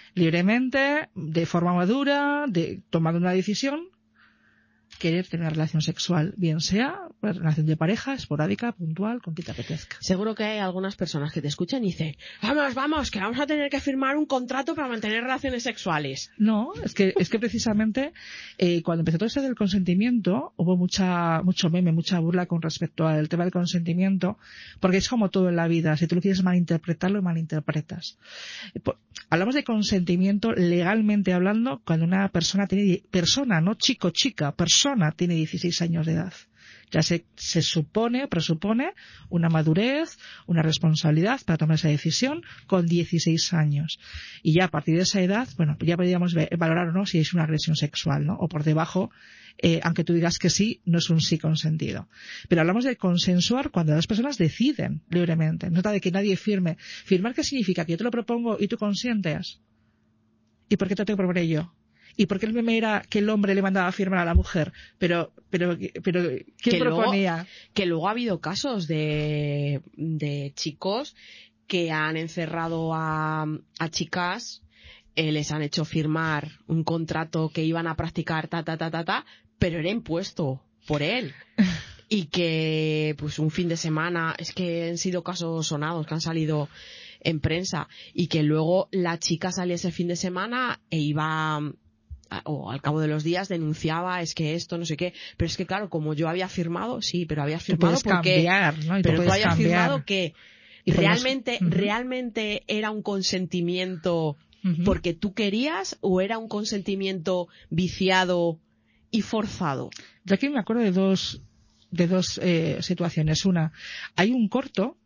de forma madura, tomando una decisión, querer tener una relación sexual, bien sea una relación de pareja, esporádica, puntual, con quien te apetezca. Seguro que hay algunas personas que te escuchan y dicen, vamos, que vamos a tener que firmar un contrato para mantener relaciones sexuales. No, es que precisamente cuando empezó todo esto del consentimiento hubo mucho meme, mucha burla con respecto al tema del consentimiento, porque es como todo en la vida, si tú lo quieres malinterpretar, lo malinterpretas. Hablamos de consentimiento legalmente hablando cuando una persona no chico, chica, persona tiene 16 años de edad. Ya se presupone una madurez, una responsabilidad para tomar esa decisión con 16 años. Y ya a partir de esa edad, bueno, ya podríamos valorar o no si es una agresión sexual, ¿no? O por debajo, aunque tú digas que sí, no es un sí consentido. Pero hablamos de consensuar cuando las personas deciden libremente. No trata de que nadie firme. ¿Firmar qué significa? Que yo te lo propongo y tú consientes. ¿Y por qué te lo tengo que proponer yo? ¿Y por qué el meme era que el hombre le mandaba a firmar a la mujer? Pero ¿quién proponía? Que luego ha habido casos de chicos que han encerrado a chicas les han hecho firmar un contrato que iban a practicar pero era impuesto por él. Y que pues un fin de semana, es que han sido casos sonados que han salido en prensa, y que luego la chica salía ese fin de semana e iba, o al cabo de los días denunciaba, es que esto, no sé qué, pero es que claro, como yo había firmado, sí, pero había firmado porque, cambiar, ¿no? pero tú habías firmado que realmente era un consentimiento porque tú querías, o era un consentimiento viciado y forzado. Yo aquí me acuerdo de dos situaciones. Una, hay un corto,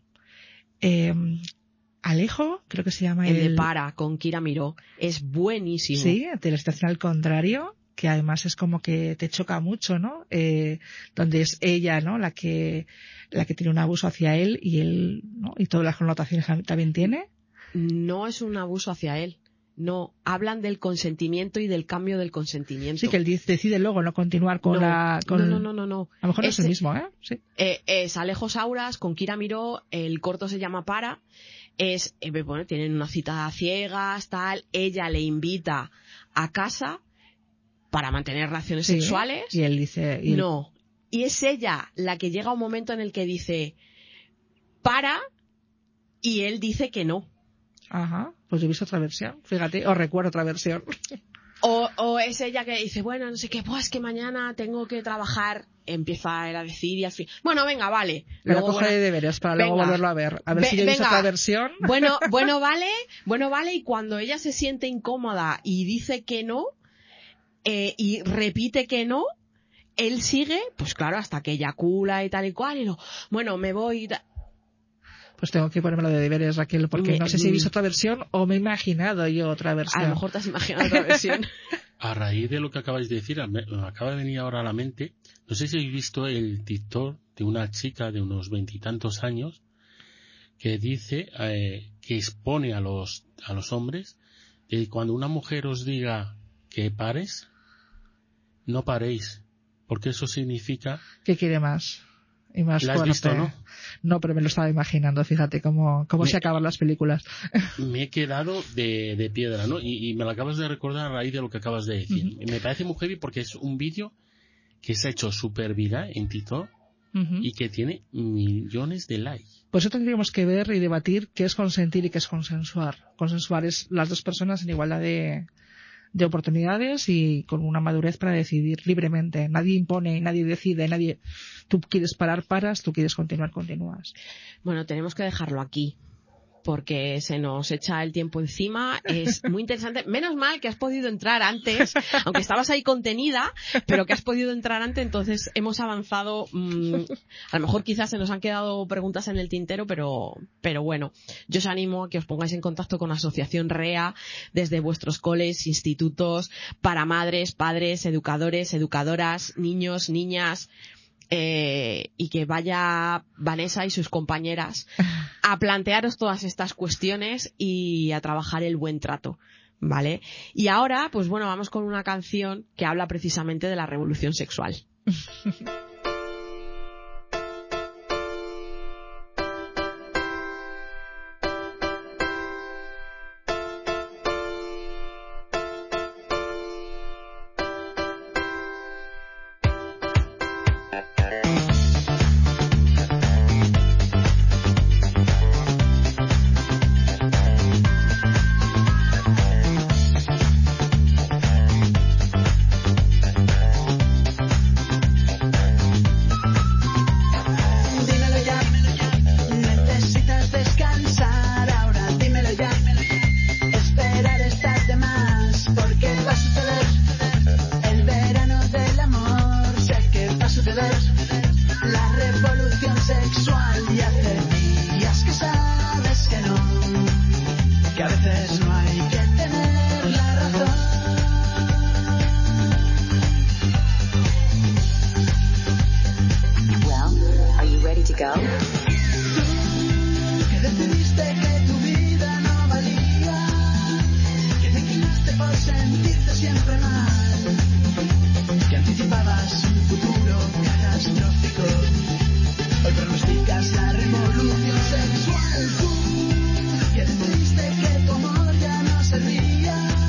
Alejo, creo que se llama el de Para, con Kira Miró, es buenísimo. Sí, de la estación al contrario, que además es como que te choca mucho, ¿no? Donde es ella, ¿no? La que tiene un abuso hacia él, y él, ¿no? Y todas las connotaciones también tiene. No es un abuso hacia él. No, hablan del consentimiento y del cambio del consentimiento. Sí, que él decide luego no continuar con No. A lo mejor no es el mismo, ¿eh? Sí. Es Alejo Sauras con Kira Miró, el corto se llama Para, bueno, tienen una cita a ciegas, tal, ella le invita a casa para mantener relaciones sexuales. Y él dice... No, y es ella la que llega a un momento en el que dice para, y él dice que no. Ajá, pues he visto otra versión, fíjate, o recuerdo otra versión. O es ella que dice, bueno, no sé qué, pues que mañana tengo que trabajar, empieza él a decir, y al fin, bueno, venga, vale. Me lo cojo de deberes para luego volverlo a ver si yo he visto otra versión. Bueno, vale, y cuando ella se siente incómoda y dice que no, y repite que no, él sigue, pues claro, hasta que eyacula y tal y cual, y no, bueno, me voy... Pues tengo que ponérmelo de deberes, Raquel, porque no sé si he visto otra versión o me he imaginado yo otra versión. A lo mejor te has imaginado otra versión. A raíz de lo que acabáis de decir, me acaba de venir ahora a la mente, no sé si habéis visto el TikTok de una chica de unos 20 y tantos años que dice que expone a los hombres que cuando una mujer os diga que pares, no paréis, porque eso significa... ¿Qué quiere más? Y más ¿La has fuerte. visto, no? No, pero me lo estaba imaginando, fíjate cómo se acaban las películas. Me he quedado de piedra, ¿no? Y me lo acabas de recordar a raíz de lo que acabas de decir. Me parece muy heavy porque es un vídeo que se ha hecho súper viral en TikTok y que tiene millones de likes. Pues eso tendríamos que ver y debatir qué es consentir y qué es consensuar. Consensuar es las dos personas en igualdad de oportunidades y con una madurez para decidir libremente. Nadie impone, nadie decide, tú quieres parar, paras, tú quieres continuar, continúas. Bueno, tenemos que dejarlo aquí, porque se nos echa el tiempo encima. Es muy interesante. Menos mal que has podido entrar antes, aunque estabas ahí contenida, pero que has podido entrar antes, entonces hemos avanzado. A lo mejor quizás se nos han quedado preguntas en el tintero, pero bueno, yo os animo a que os pongáis en contacto con Asociación REA desde vuestros coles, institutos, para madres, padres, educadores, educadoras, niños, niñas, y que vaya Vanessa y sus compañeras a plantearos todas estas cuestiones y a trabajar el buen trato, ¿vale? Y ahora, pues bueno, vamos con una canción que habla precisamente de la revolución sexual. Que decidiste que tu amor ya no servía.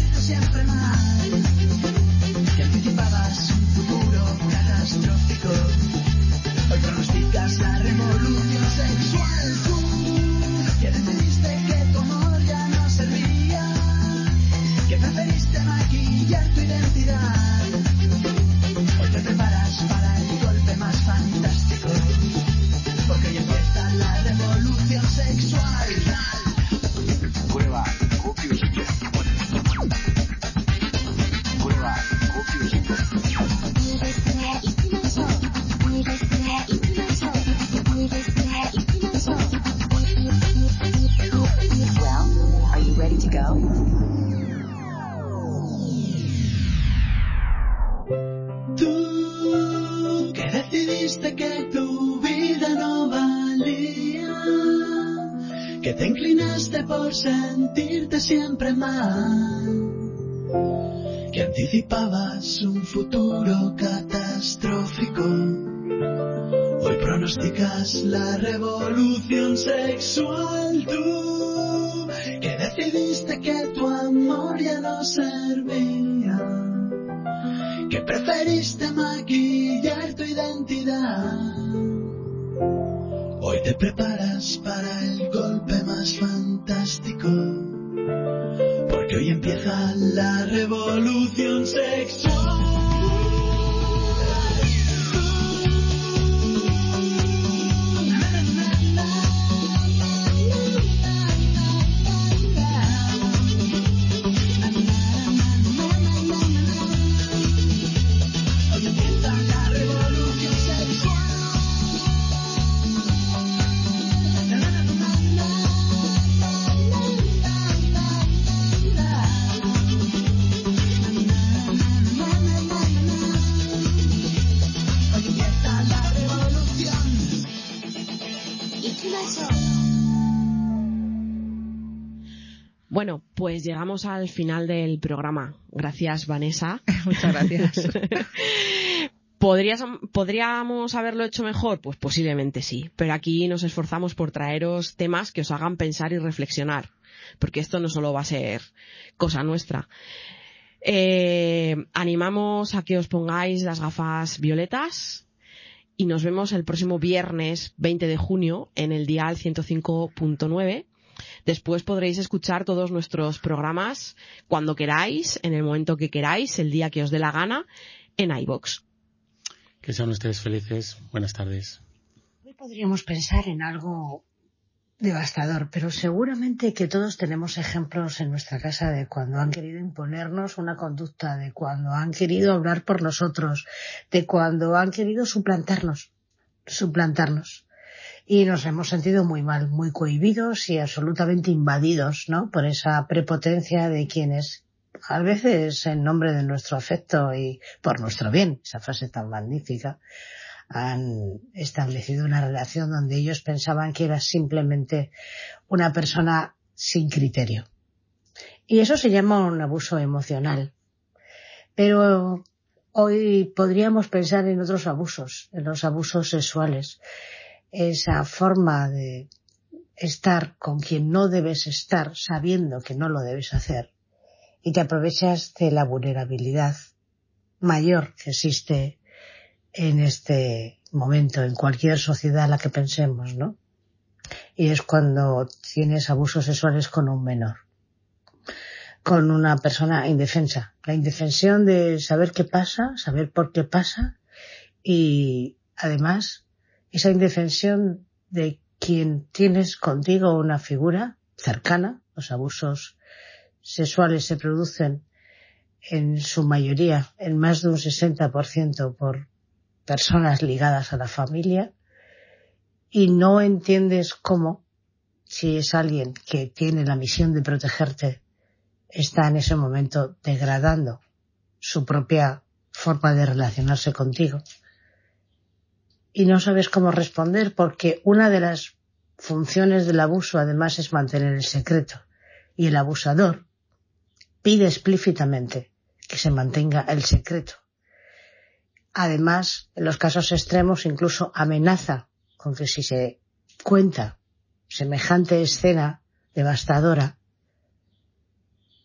sentirte siempre mal, que anticipabas un futuro catastrófico. Hoy pronosticas la revolución sexual. Tú que decidiste que tu amor ya no servía, que preferiste maquillar tu identidad. Hoy te preparas para el golpe más fantástico, porque hoy empieza la revolución sexual. Prueba Computer. Prueba Computer. Well, are you ready to go? Tú que decidiste que tu vida no valía, que te inclinaste por sentirte siempre mal, que anticipabas un futuro catastrófico. Hoy pronosticas la revolución sexual. Tú que decidiste que tu amor ya no servía, que preferiste maquillar tu identidad. Hoy te preparas para el golpe más fantástico, porque hoy empieza la revolución sexual. Bueno, pues llegamos al final del programa. Gracias, Vanessa. Muchas gracias. ¿Podríamos haberlo hecho mejor? Pues posiblemente sí. Pero aquí nos esforzamos por traeros temas que os hagan pensar y reflexionar. Porque esto no solo va a ser cosa nuestra. Animamos a que os pongáis las gafas violetas y nos vemos el próximo viernes 20 de junio en el dial 105.9. Después podréis escuchar todos nuestros programas cuando queráis, en el momento que queráis, el día que os dé la gana, en iVoox. Que sean ustedes felices. Buenas tardes. Hoy podríamos pensar en algo devastador, pero seguramente que todos tenemos ejemplos en nuestra casa de cuando han querido imponernos una conducta, de cuando han querido hablar por nosotros, de cuando han querido suplantarnos. Y nos hemos sentido muy mal, muy cohibidos y absolutamente invadidos, ¿no?, por esa prepotencia de quienes, a veces en nombre de nuestro afecto y por nuestro bien, esa frase tan magnífica, han establecido una relación donde ellos pensaban que era simplemente una persona sin criterio. Y eso se llama un abuso emocional. Pero hoy podríamos pensar en otros abusos, en los abusos sexuales. Esa forma de estar con quien no debes estar sabiendo que no lo debes hacer y te aprovechas de la vulnerabilidad mayor que existe en este momento en cualquier sociedad a la que pensemos, ¿no? Y es cuando tienes abusos sexuales con un menor, con una persona indefensa, la indefensión de saber qué pasa, saber por qué pasa y además esa indefensión de quien tienes contigo una figura cercana. Los abusos sexuales se producen en su mayoría, en más de un 60%, por personas ligadas a la familia, y no entiendes cómo, si es alguien que tiene la misión de protegerte, está en ese momento degradando su propia forma de relacionarse contigo. Y no sabes cómo responder porque una de las funciones del abuso además es mantener el secreto. Y el abusador pide explícitamente que se mantenga el secreto. Además, en los casos extremos incluso amenaza con que si se cuenta semejante escena devastadora,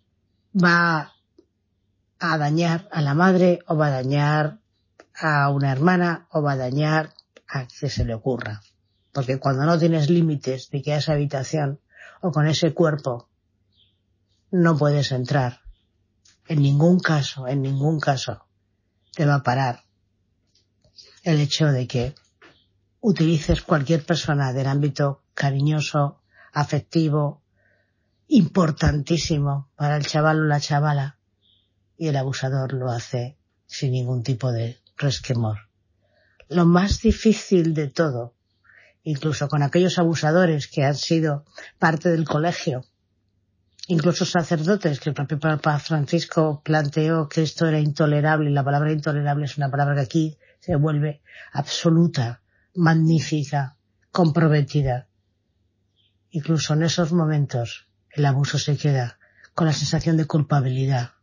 va a dañar a la madre o va a dañar a una hermana o va a dañar a quien se le ocurra. Porque cuando no tienes límites de que a esa habitación o con ese cuerpo no puedes entrar, en ningún caso te va a parar el hecho de que utilices cualquier persona del ámbito cariñoso, afectivo, importantísimo para el chaval o la chavala, y el abusador lo hace sin ningún tipo de resquemor. Lo más difícil de todo, incluso con aquellos abusadores que han sido parte del colegio, incluso sacerdotes, que el propio Papa Francisco planteó que esto era intolerable, y la palabra intolerable es una palabra que aquí se vuelve absoluta, magnífica, comprometida. Incluso en esos momentos el abuso se queda con la sensación de culpabilidad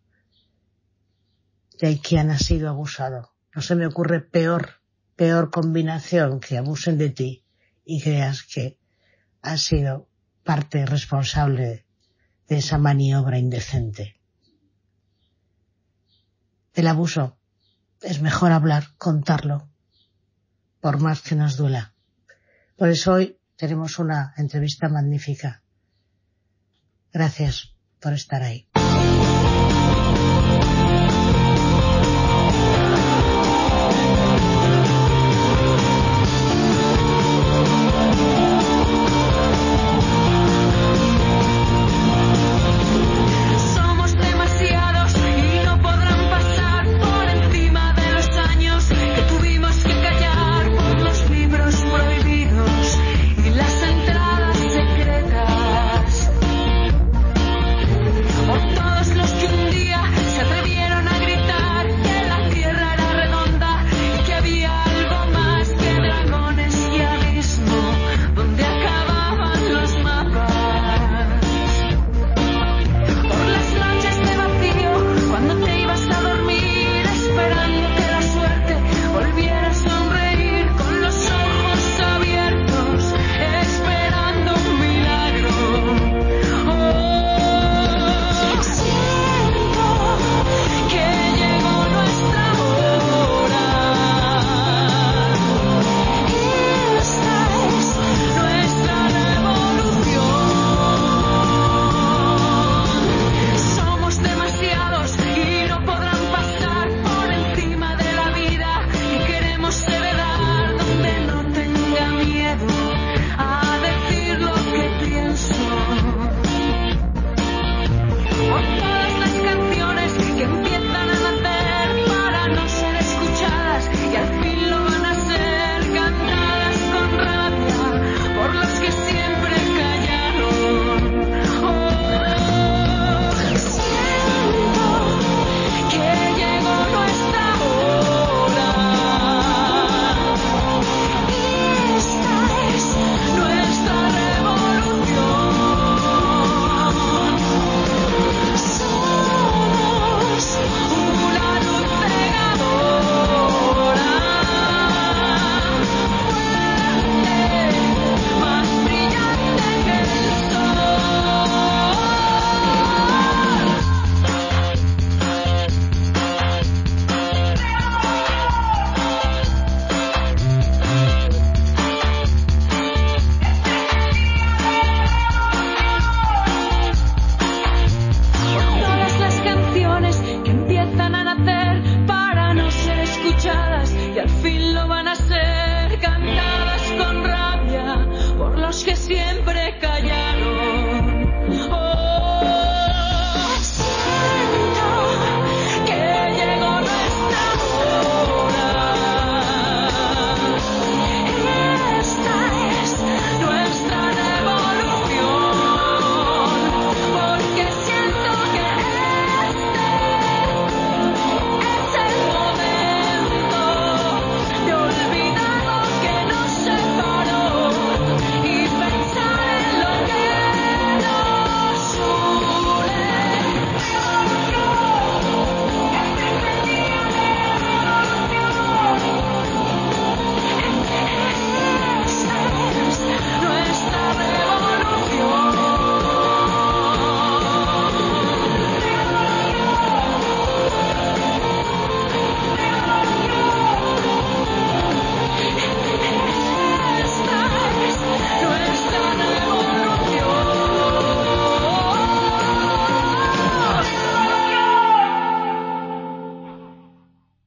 de quien ha sido abusado. No se me ocurre peor combinación que abusen de ti y creas que has sido parte responsable de esa maniobra indecente. Del abuso es mejor hablar, contarlo, por más que nos duela. Por eso hoy tenemos una entrevista magnífica. Gracias por estar ahí.